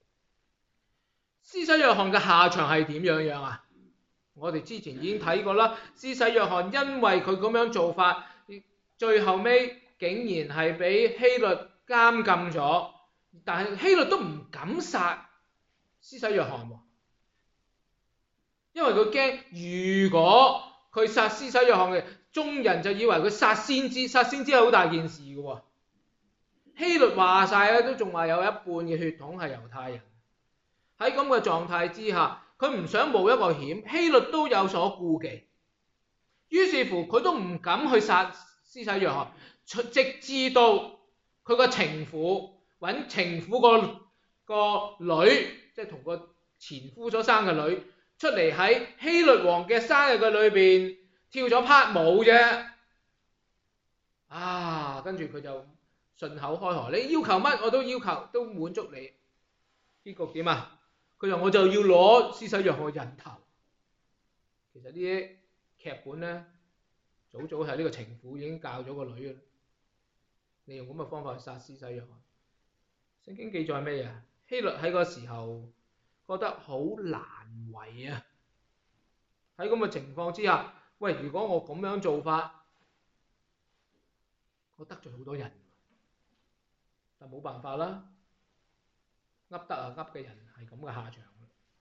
施洗約翰嘅下場係點樣啊？我哋之前已經睇過啦，施洗約翰因為佢咁樣做法，最後尾竟然係俾希律監禁咗，但係希律都唔敢殺施洗約翰喎，因為佢驚如果佢殺施洗約翰嘅，眾人就以為佢殺先知，殺先知係好大件事嘅喎。希律話晒咧，都仲話有一半嘅血統係猶太人，喺咁嘅狀態之下，佢唔想冒一個險，希律都有所顧忌，於是乎佢都唔敢去殺施洗約翰，直至到佢個情婦揾情婦個女，即係同個前夫所生嘅女出嚟喺希律王嘅生日嘅裏邊跳咗拍舞啫，跟住佢就順口開河，你要求乜我都要求，都滿足你。結局點啊？佢話我就要攞施洗約翰嘅人頭。其實呢啲劇本咧，早係呢個情婦已經教咗個女嘅，你用咁嘅方法去殺施洗約翰。聖經記載咩嘢？希律喺個時候覺得好難為啊！喺咁嘅情況之下，喂，如果我咁樣做法，我得罪好多人，但冇辦法啦。噏得啊噏嘅人係咁嘅下場。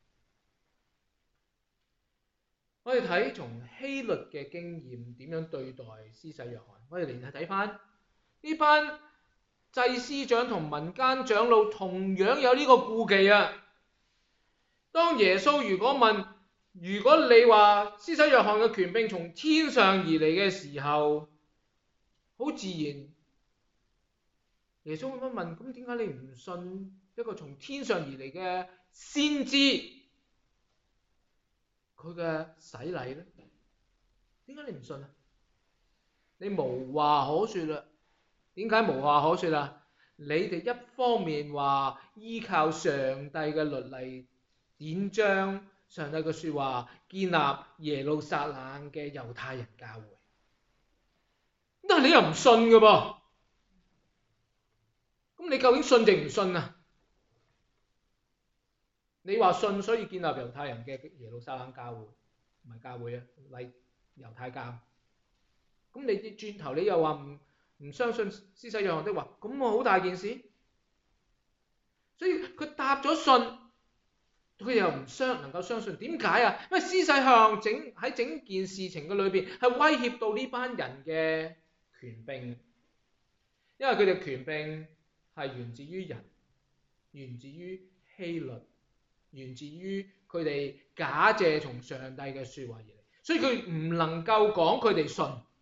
我哋睇從希律嘅經驗點樣對待施洗約翰，我哋嚟睇翻呢班祭司長同民間長老同樣有呢個顧忌啊。當耶穌如果問，如果你話施洗約翰嘅權柄從天上而嚟嘅時候，好自然，耶穌咁樣問，咁點解你唔信一個從天上而嚟嘅先知佢嘅洗禮呢？點解你唔信啊？你無話可說啦。點解無話可說啊？你哋一方面話依靠上帝嘅律例典章，上帝嘅說話建立耶路撒冷嘅猶太人教會，但係你又唔信㗎噃。咁你究竟信定唔信啊？ 你話信所以建立猶太人嘅耶路撒冷教會，唔係教會啊，係猶太教。咁你轉頭你又話唔相信施洗約翰的話，咁我好大件事。所以佢答咗信，佢又唔能夠相信，點解啊？因為施洗約翰喺整件事情嘅裏邊係威脅到呢班人嘅權柄，因為佢哋權柄係源自於人，源自於希律，源自於佢哋假借從上帝嘅說話而嚟，所以佢唔能夠講佢哋信，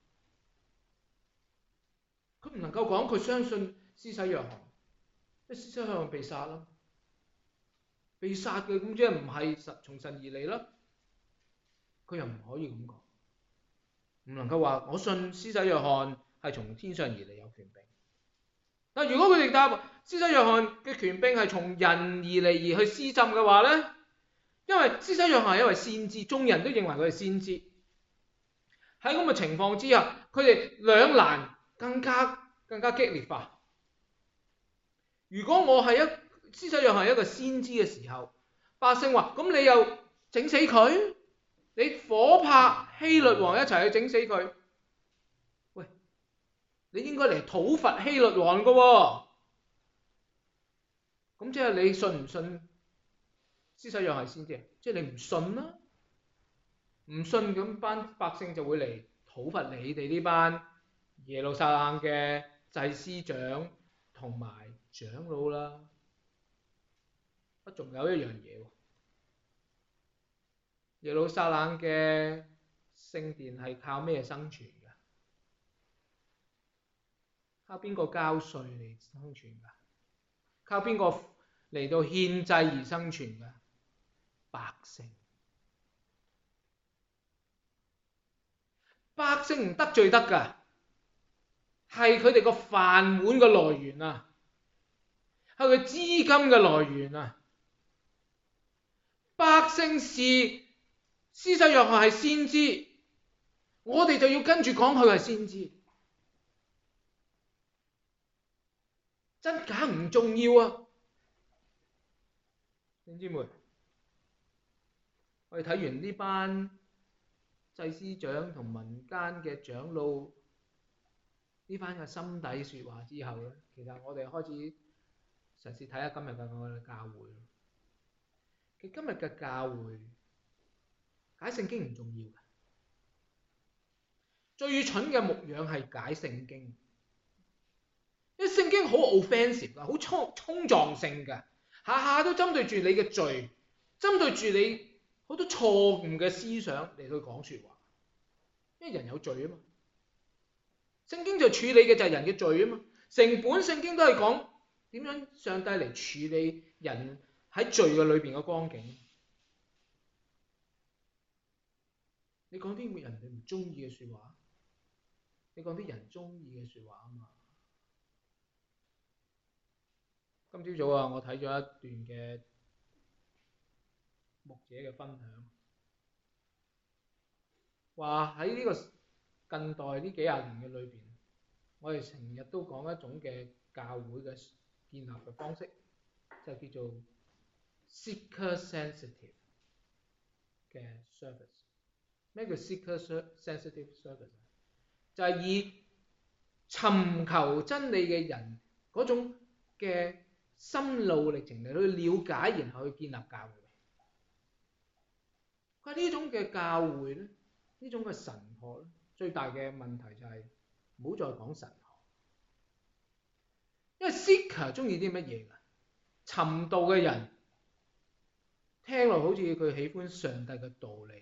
佢唔能夠講佢相信施洗約翰，因為施洗約翰被殺啦。被殺嘅，咁即係唔係從神而嚟啦？佢又唔可以咁講，唔能夠話我信施洗約翰係從天上而嚟有權柄。但如果佢哋答施洗約翰嘅權柄係從人而嚟而去施浸嘅話咧，因為施洗約翰係一位先知，眾人都認為佢係先知。喺咁嘅情況之下，佢哋兩難更加激烈化。如果我係施洗約翰係一個先知嘅時候，百姓話：咁你又整死佢？你夥拍希律王一齊去整死佢？喂，你應該嚟討伐希律王㗎喎。咁即係你信唔信施洗約翰係先知？即係你唔信啦，唔信咁班百姓就會嚟討伐你哋呢班耶路撒冷嘅祭司長同埋長老啦。仲有一樣嘢喎，耶路撒冷嘅聖殿係靠咩生存㗎？靠邊個交稅嚟生存㗎？靠邊個嚟到獻祭而生存㗎？百姓。百姓唔得罪得㗎，係佢哋個飯碗嘅來源啊，係佢資金嘅來源啊。百姓視施洗約翰係先知，我哋就要跟住講佢係先知，真假唔重要啊！弟兄姊妹，我哋睇完呢班祭司長同民間嘅長老呢番嘅心底說話之後咧，其實我哋開始嘗試睇下今日嘅我哋教會。其實今日嘅教會解聖經唔重要嘅，最蠢嘅牧養係解聖經，因為聖經好 offensive 㗎，好衝撞性㗎，下下都針對住你嘅罪，針對住你好多錯誤嘅思想嚟去講說話，因為人有罪啊嘛。聖經就處理嘅就係人嘅罪啊嘛，成本聖經都係講點樣上帝嚟處理人喺罪嘅裏邊嘅光景。你講啲人哋唔中意嘅說話，你講啲人中意嘅說話啊嘛。今朝早啊，我睇咗一段嘅牧者嘅分享，話喺呢個近代呢幾廿年嘅裏邊，我哋成日都講一種嘅教會嘅建立嘅方式，就叫做 seeker sensitive 嘅 service。咩叫 seeker sensitive service？ 就係以尋求真理嘅人嗰種嘅心路歷程嚟去了解，然後去建立教會。佢話呢種嘅教會咧，呢種嘅神學咧，最大嘅問題就係唔好再講神學，因為 seeker 中意啲乜嘢㗎？尋道嘅人聽落好似佢喜歡上帝嘅道理，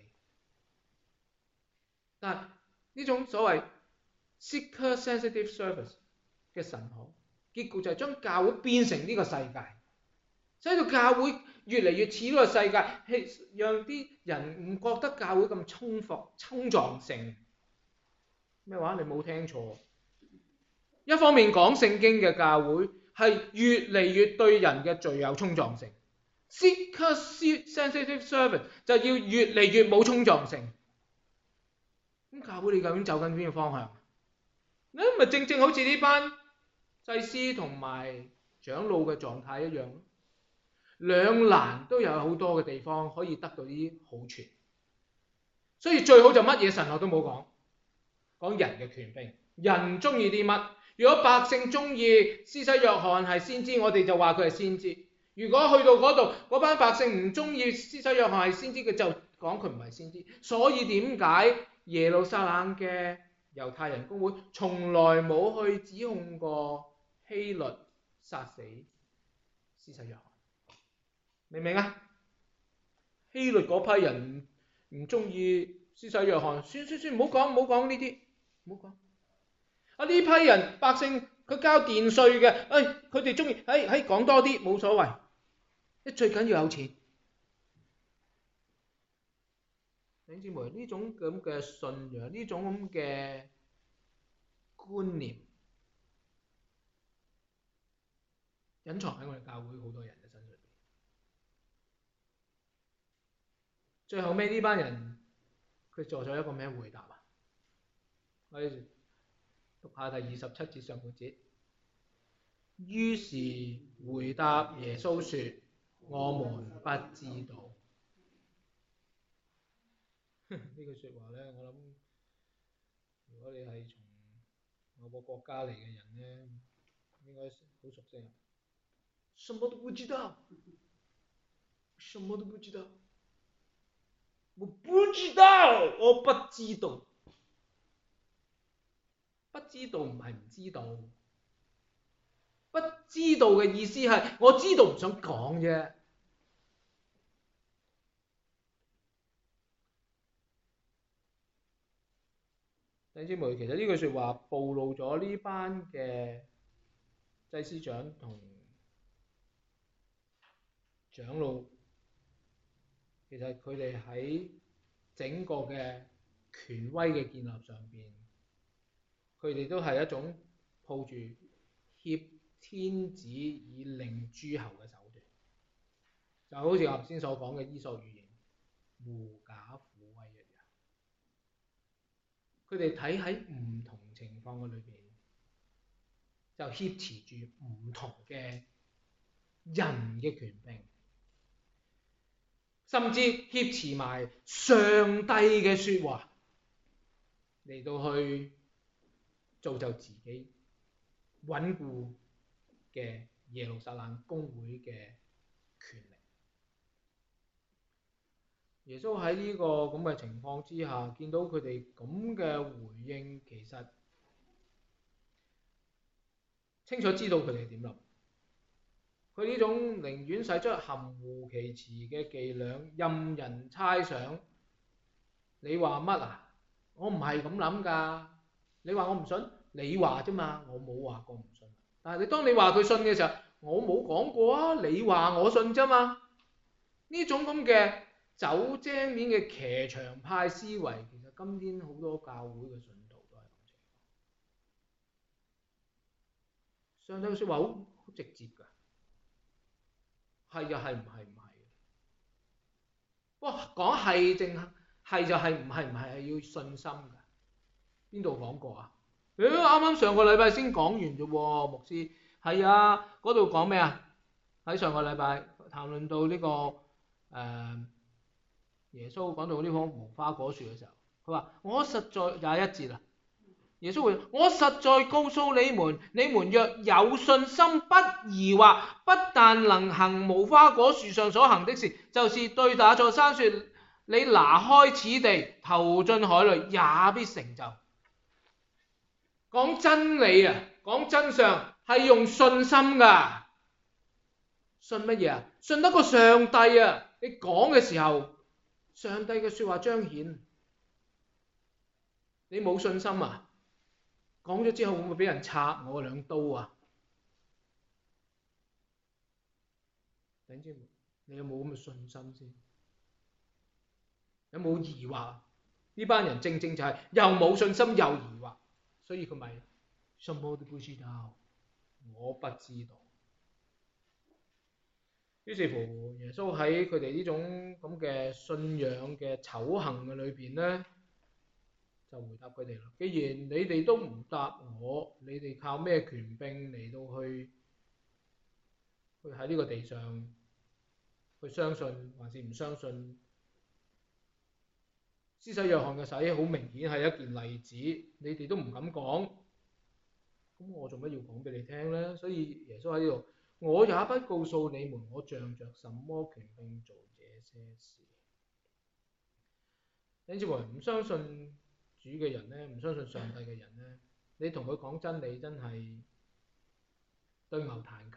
但係呢種所謂 seeker sensitive service 嘅神學，結局就係將教會變成呢個世界，使到教會越嚟越似呢個世界，係讓啲人唔覺得教會咁衝撞性。咩話？你冇聽錯。一方面講聖經嘅教會係越嚟越對人嘅罪有衝撞性， seeker sensitive service 就要越嚟越冇衝撞性。咁教會你究竟走緊邊個方向？你咪正好似呢班祭司同埋長老嘅狀態一樣， 兩難都有好多嘅地方可以得到啲好處。所以最好就乜嘢神學都冇講，講人嘅權柄，人中意啲乜？如果百姓中意施洗約翰係先知，我哋就話佢係先知；如果去到嗰度，嗰班百姓唔中意施洗約翰係先知，佢就講佢唔係先知。所以點解耶路撒冷嘅猶太人公會從來冇去指控過希律殺死施洗約翰？明唔明啊？希律嗰批人唔中意施洗約翰，算，唔好講呢啲，唔好講。啊，呢批人百姓佢交電稅嘅，佢哋中意，講多啲冇所謂，最緊要有錢。弟兄姊妹，呢種咁嘅信仰，呢種咁嘅觀念，隱藏喺我哋教會好多人嘅身上邊。最後尾呢班人佢做咗一個咩回答啊？我哋讀下第27節上半節。於是回答耶穌說：我們不知道。呢句説話呢，我諗如果你係從某個國家嚟嘅人呢，應該好熟悉。什麼都不知道，什麼都不知道，我不知道，我不知道。不知道唔係唔知道，不知道嘅意思係我知道唔想講啫。弟兄姊妹，其實呢句説話暴露咗呢班嘅祭司長同長老，其實佢哋喺整個嘅權威嘅建立上邊，佢哋都係一種抱住挾天子以令諸侯嘅手段，就好似我頭先所講嘅伊索寓言狐假虎威一樣。佢哋睇喺唔同情況嘅裏邊，就挾持住唔同嘅人嘅權柄，甚至挾持埋上帝嘅説話嚟到去造就自己穩固嘅耶路撒冷公會嘅權力。耶穌喺呢個咁嘅情況之下，見到佢哋咁嘅回應，其實清楚知道佢哋點諗。佢呢種寧願使出含糊其辭嘅伎倆，任人猜想。你話乜啊？我唔係咁諗㗎。你話我唔信，你話啫嘛，我冇話過唔信。但係你當你話佢信嘅時候，我冇講過啊，你話我信啫嘛。呢種咁嘅走精面嘅騎牆派思維，其實今天好多教會嘅信徒都係咁情況。上帝嘅説話好直接㗎，係就係，唔係唔係。哇，講係淨係就係，唔係唔係係要信心㗎。邊度講過啊？啱啱上個禮拜先講完啫喎，牧師。係啊，嗰度講咩啊？喺上個禮拜談論到呢個耶穌講到呢棵無花果樹嘅時候，佢話：我實在21節啦。耶穌會：我實在告訴你們，你們若有信心，不疑惑，不但能行無花果樹上所行的事，就是對那座山說：你拿開此地，投進海裏，也必成就。講真理啊，講真相係用信心㗎。信乜嘢啊？信得過上帝啊！你講嘅時候，上帝嘅説話彰顯。你冇信心啊？講咗之後會唔會俾人插我兩刀啊？等陣，你有冇咁嘅信心先？有冇疑惑？呢班人正正就係又冇信心又疑惑，所以佢咪什麼都不知道，我不知道。於是乎，耶穌喺佢哋呢種咁嘅信仰嘅醜行嘅裏邊呢，就回答佢哋啦。既然你哋都唔答我，你哋靠咩權柄嚟到去喺呢個地上佢相信還是唔相信？施洗約翰嘅洗好明顯係一件例子，你哋都唔敢講，咁我做乜要講俾你聽呢？所以耶穌喺呢度，我也不告訴你們，我仗着什麼權柄做這些事。因此，唔相信主嘅人呢，唔相信上帝嘅人呢，你同佢講真理真係對牛彈琴。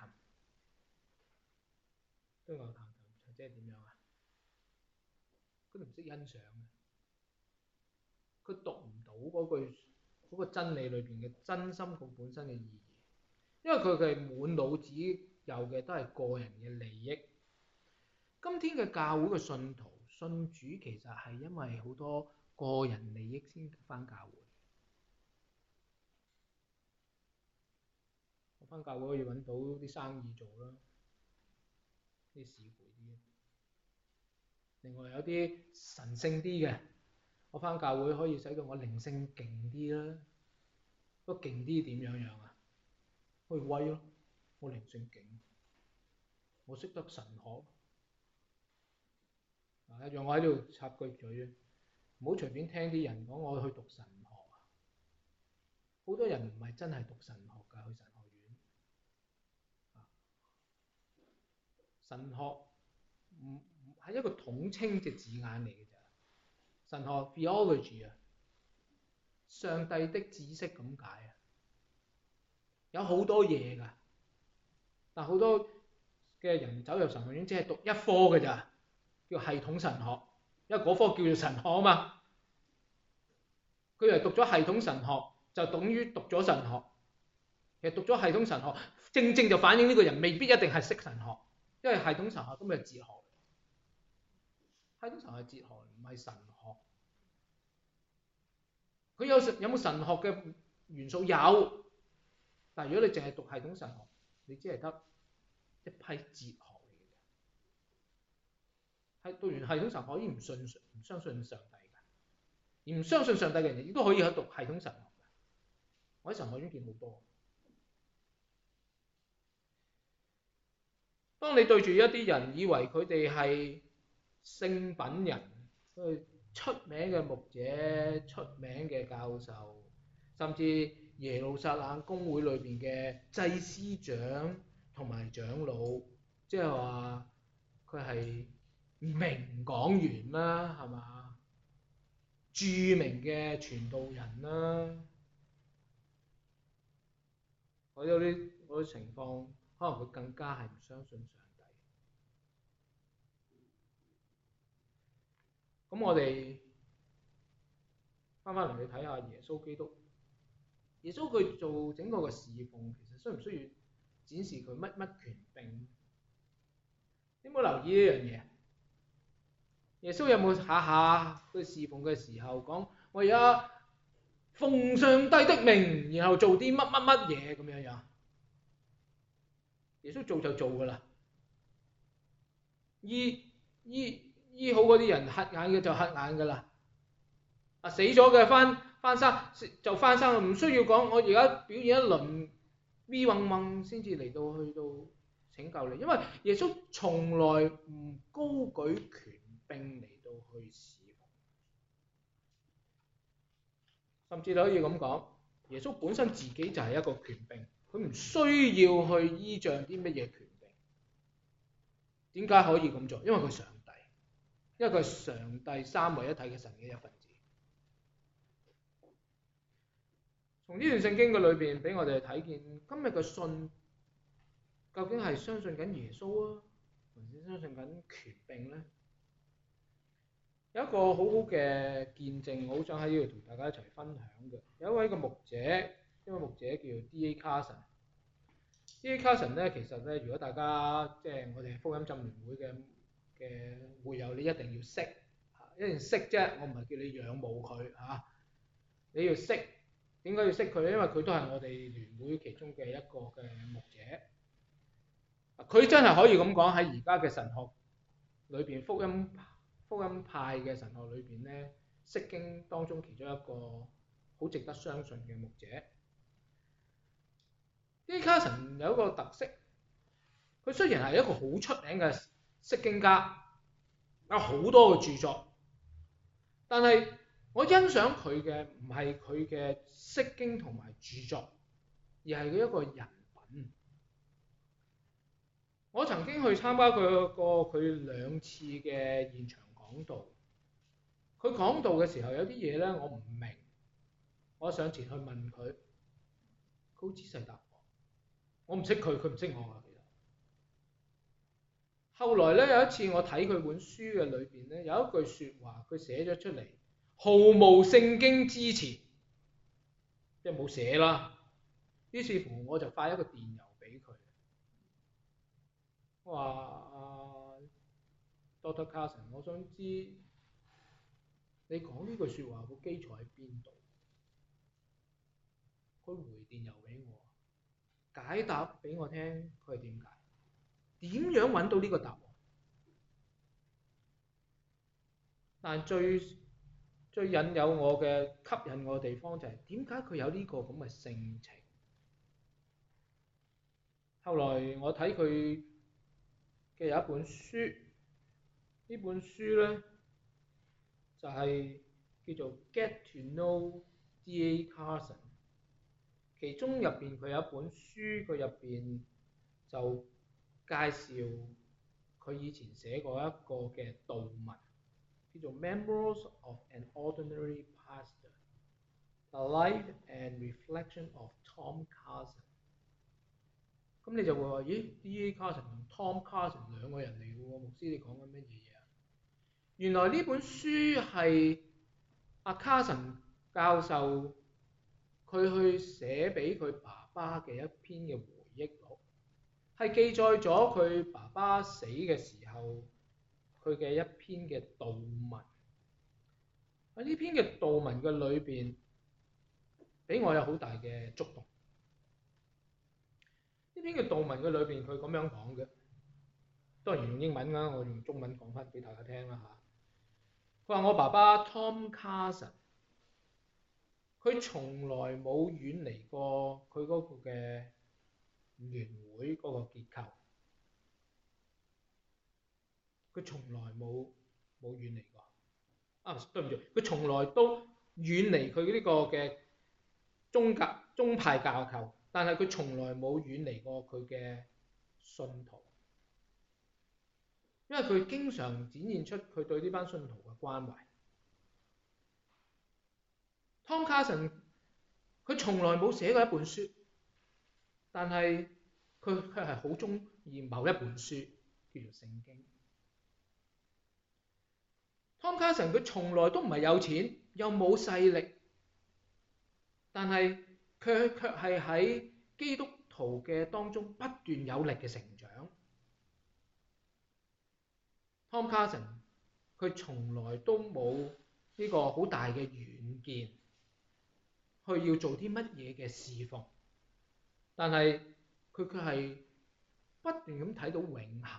對牛彈琴即係點樣啊？佢哋唔識欣賞嘅，佢讀唔到嗰個真理裏邊嘅真心佢本身嘅意義，因為佢係滿腦子有嘅都係個人嘅利益。今天嘅教會嘅信徒信主，其實係因為好多個人利益先返教會。我返教會可以揾到啲生意做啦，啲市儈啲。另外有啲神聖啲嘅，我返教會可以使到我靈性勁啲啦。不過勁啲點樣啊？可以威咯，我靈性勁，我識得神學。讓我喺度插句嘴啊，唔好隨便聽啲人講我去讀神學啊！好多人唔係真係讀神學㗎，去神學院。神學唔係一個統稱嘅字眼嚟嘅咋。神學 theology 啊，上帝的知識咁解啊，有好多嘢㗎。但好多嘅人走入神學院只係讀一科㗎咋，叫系統神學，因為嗰科叫做神學啊嘛。佢以為讀咗系統神學就等於讀咗神學，其實讀咗系統神學正正就反映呢個人未必一定係識神學，因為系統神學根本係哲學，系統神學係哲學唔係神學。佢有冇神學嘅元素？有，但係如果你淨係讀系統神學，你只係得一批哲學嚟嘅。係讀完系統神學已經唔相信上帝㗎，而唔相信上帝嘅人亦都可以去讀系統神學㗎。我喺神學院見好多。當你對住一啲人，以為佢哋係聖品人，出名嘅牧者、出名嘅教授，甚至耶路撒冷公會裏邊嘅祭司長同埋長老，即係話佢係名講員啦，係嘛？著名嘅傳道人啦，嗰啲情況，可能佢更加係唔相信上帝。咁我哋翻嚟去睇下耶穌基督。耶穌佢做整個嘅侍奉，其實需唔需要展示佢乜權柄？你有冇留意呢樣嘢？耶穌有冇下下佢侍奉嘅時候講我而家奉上帝的名，然後做啲乜嘢咁樣樣？耶穌做就做㗎啦，醫好嗰啲人瞎眼嘅就瞎眼㗎啦，死咗嘅翻生就翻生，唔需要講我而家表演一輪 V 嗡嗡先至嚟到去到拯救你，因為耶穌從來唔高舉權柄嚟到去侍奉，甚至你可以咁講，耶穌本身自己就係一個權柄，佢唔需要去依仗啲乜嘢權柄。點解可以咁做？因為佢上帝，因為佢係上帝三位一體嘅神嘅一份子。從呢段聖經嘅裏邊，俾我哋睇見今日嘅信究竟係相信緊耶穌啊，還是相信緊權柄呢？有一個好好嘅見證，我好想喺呢度同大家一齊分享嘅。有一位嘅牧者，一位牧者叫 D.A. Carson。D.A. Carson 咧，其實咧，如果大家即係我哋福音浸聯會嘅會友，你一定要識，一定識啫。我唔係叫你仰慕佢嚇，你要識。點解要識佢咧？因為佢都係我哋聯會其中嘅一個嘅牧者。佢真係可以咁講，喺而家嘅神學裏邊，福音派嘅神學裏邊咧，釋經當中其中一個好值得相信嘅牧者。D.A. Carson 有一個特色，佢雖然係一個好出名嘅釋經家，有好多嘅著作，但係我欣賞佢嘅唔係佢嘅釋經同埋著作，而係佢一個人品。我曾經去參加過佢2次嘅現場講道，佢講道嘅時候有啲嘢呢，我唔明，我上前去問佢，佢好仔細答我，我唔識佢，佢唔識我啊。其實後來呢，有一次我睇佢本書嘅裏邊呢，有一句説話佢寫咗出嚟，毫無聖經支持，即係冇寫啦。於是乎我就發一個電郵俾佢，我話Dr. Carson，我想知你講呢句説話個基礎喺邊度？佢回電郵俾我，解答俾我聽，佢係點解？點樣揾到呢個答案？但最引誘我嘅、吸引我嘅地方就係點解佢有呢個咁嘅性情？後來我睇佢嘅有一本書，呢本書呢就係叫做 Get to Know D.A. Carson。其中入邊佢有一本書，佢入邊就介紹佢以前寫過一個嘅悼文，叫做《Memoirs of an Ordinary Pastor: The Life and Reflection of Tom Carson》。咁你就會話：咦，D.A. Carson 同 Tom Carson 兩個人嚟嘅喎，牧師你講緊乜嘢嘢啊？原來呢本書係阿 Carson 教授佢去寫俾佢爸爸嘅一篇嘅回憶錄，係記載咗佢爸爸死嘅時候佢嘅一篇嘅悼文。喺呢篇嘅悼文嘅裏邊，俾我有好大嘅觸動。呢篇嘅悼文嘅裏邊，佢咁樣講嘅，當然用英文啦，我用中文講翻俾大家聽啦嚇。佢話：我爸爸 Tom Carson，佢從來冇遠離過佢嗰個嘅聯會嗰個結構，佢從來冇遠離過。對唔住，佢從來都遠離佢呢個嘅宗派教構，但係佢從來冇遠離過佢嘅信徒，因為佢經常展現出佢對呢班信徒嘅關懷。Tom Carson 佢從來冇寫過一本書，但係佢卻係好中意某一本書，叫做聖經。Tom Carson 佢從來都唔係有錢，又冇勢力，但係佢卻係喺基督徒嘅當中不斷有力嘅成長。Tom Carson 佢從來都冇呢個好大嘅遠見，去要做啲乜嘢嘅侍奉，但係佢卻係不斷咁睇到永恆。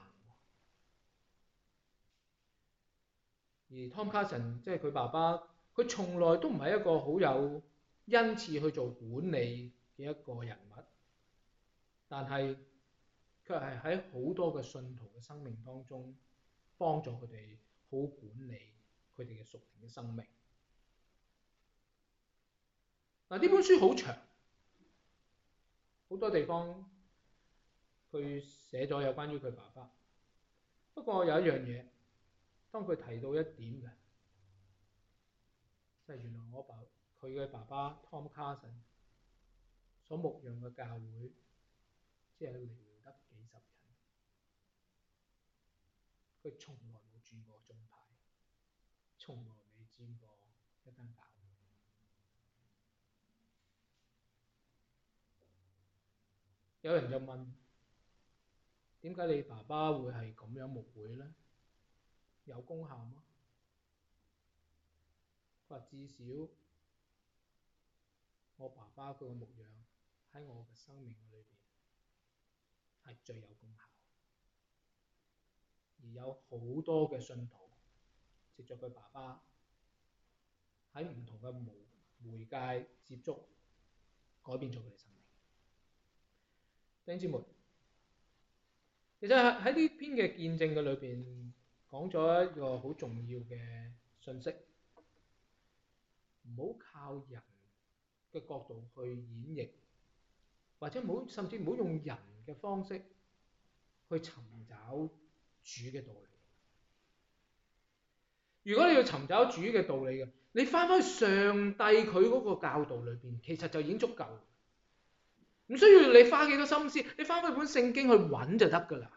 而 Tom Carson 即係佢爸爸，佢從來都唔係一個好有恩賜去做管理嘅一個人物，但係卻係喺好多嘅信徒嘅生命當中幫助佢哋好管理佢哋嘅屬靈嘅生命。嗱，呢本書好長，好多地方佢寫咗有關於佢爸爸。不過有一樣嘢，當佢提到一點嘅，就係原來佢嘅爸爸 Tom Carson 所牧養嘅教會，只係嚟得幾十人，佢從來冇轉過宗派，從來未轉過一間教會。有人就問：點解你爸爸會係咁樣牧會呢？有功效嗎？佢話：至少我爸爸佢嘅牧養喺我嘅生命裏邊係最有功效，而有好多嘅信徒藉著佢爸爸喺唔同嘅媒介接觸，改變咗佢哋生命。弟兄姊妹， 其實喺呢篇嘅見證嘅裏邊講咗一個好重要嘅信息，唔好靠人嘅角度去演繹，或者甚至唔好用人嘅方式去尋找主嘅道理。如果你要尋找主嘅道理嘅，你翻返去上帝佢嗰個教導裏邊，其實就已經足夠，唔需要你花幾多心思，你翻返本聖經去揾就得噶啦。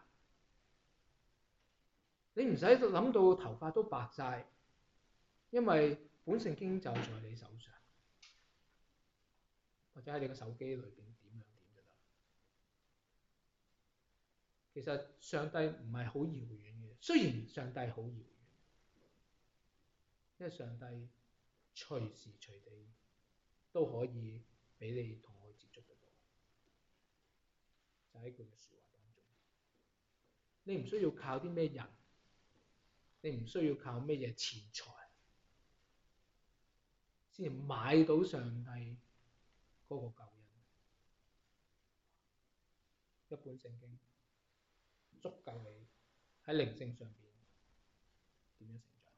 你唔使諗到頭髮都白晒，因為本聖經就在你手上，或者喺你個手機裏邊點樣點就得。其實上帝唔係好遙遠嘅，雖然上帝好遙遠，因為上帝隨時隨地都可以俾你同我接觸得到，就喺佢嘅說話當中。你唔需要靠啲咩人，你唔需要靠咩嘢錢財先買到上帝嗰個救恩。一本聖經足夠你喺靈性上邊點樣成長。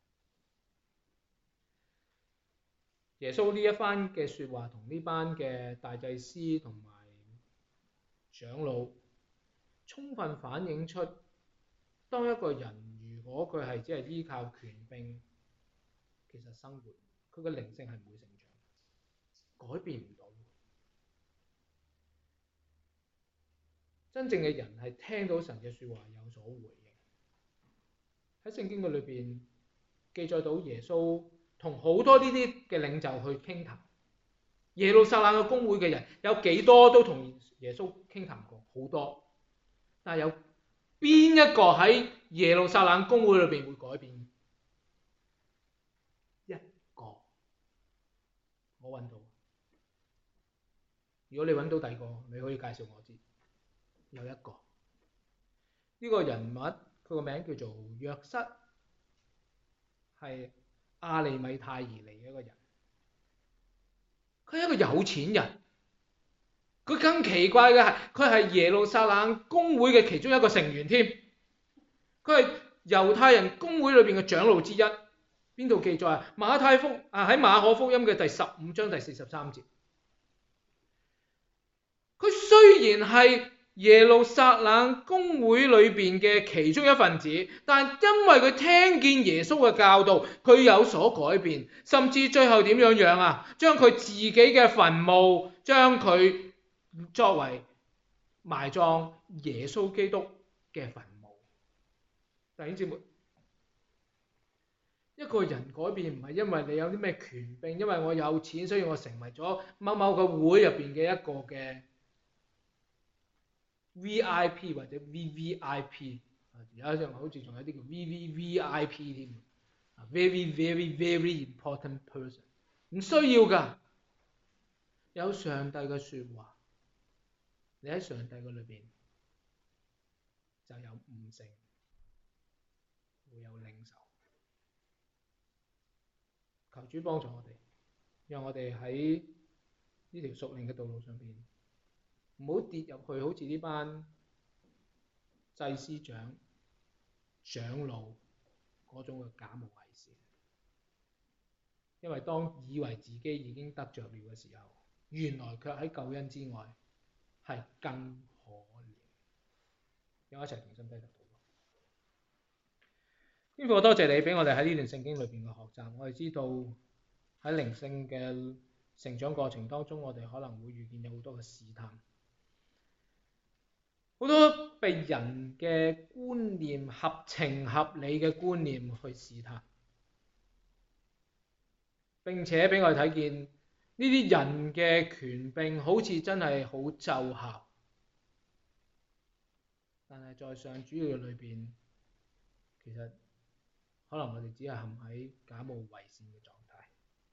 耶穌呢一番嘅說話同呢班嘅大祭司同埋長老，充分反映出當一個人如果佢係只係依靠權柄，其實生活佢嘅靈性係唔會成長，改變唔到。真正嘅人係聽到神嘅說話有所回應。喺聖經嘅裏邊記載到耶穌同好多呢啲嘅領袖去傾談。耶路撒冷嘅公會嘅人有幾多都同耶穌傾談過？好多。但係有邊一個喺耶路撒冷公會裏邊會改變？一個，我揾到。如果你揾到第二個，你可以介紹我知。有一個，呢個人物佢個名叫做約瑟，係亞利米太而嚟嘅一個人。佢係一個有錢人。佢更奇怪嘅係，佢係耶路撒冷公會嘅其中一個成員添。佢係猶太人公會裏邊嘅長老之一。邊度記載啊？喺馬可福音嘅第15章第43節。佢雖然係耶路撒冷公會裏邊嘅其中一份子，但因為佢聽見耶穌嘅教導，佢有所改變，甚至最後點樣啊？將佢自己嘅墳墓，將佢作為埋葬耶穌基督嘅墳墓。弟兄姊妹，一個人改變唔係因為你有啲咩權柄，因為我有錢，所以我成為咗某某個會入邊嘅一個嘅 VIP 或者 VVIP， 有一陣好似仲有啲叫 VVVIP 添，very very very important person， 唔需要㗎，有上帝嘅說話，你喺上帝嘅裏邊就有悟性，會有領受。求主幫助我哋，讓我哋喺呢條屬靈嘅道路上邊，唔好跌入去好似呢班祭司長、長老嗰種嘅假冒偽善。因為當以為自己已經得着了嘅時候，原來卻喺救恩之外係更可憐。讓我一齊同心低頭禱告。天父，多謝你俾我哋喺呢段聖經裏邊嘅學習。我哋知道喺靈性嘅成長過程當中，我哋可能會遇見有好多嘅試探，好多被人嘅觀念、合情合理嘅觀念去試探，並且俾我哋睇見呢啲人嘅權柄好似真係好奏效，但係在上主嘅裏邊，其實可能我哋只係陷喺假冒偽善嘅狀態。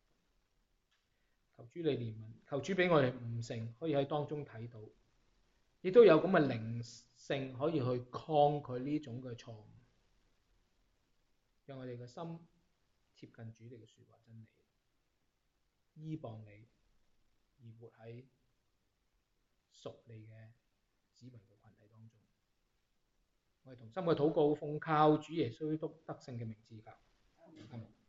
求主你憐憫，求主俾我哋悟性，可以喺當中睇到，亦都有咁嘅靈性可以去抗拒呢種嘅錯誤，讓我哋嘅心貼近主你嘅說話真理，依傍你而活喺屬你嘅子民嘅群體當中。 我哋同心嘅禱告，奉靠主耶穌基督得勝嘅名字教。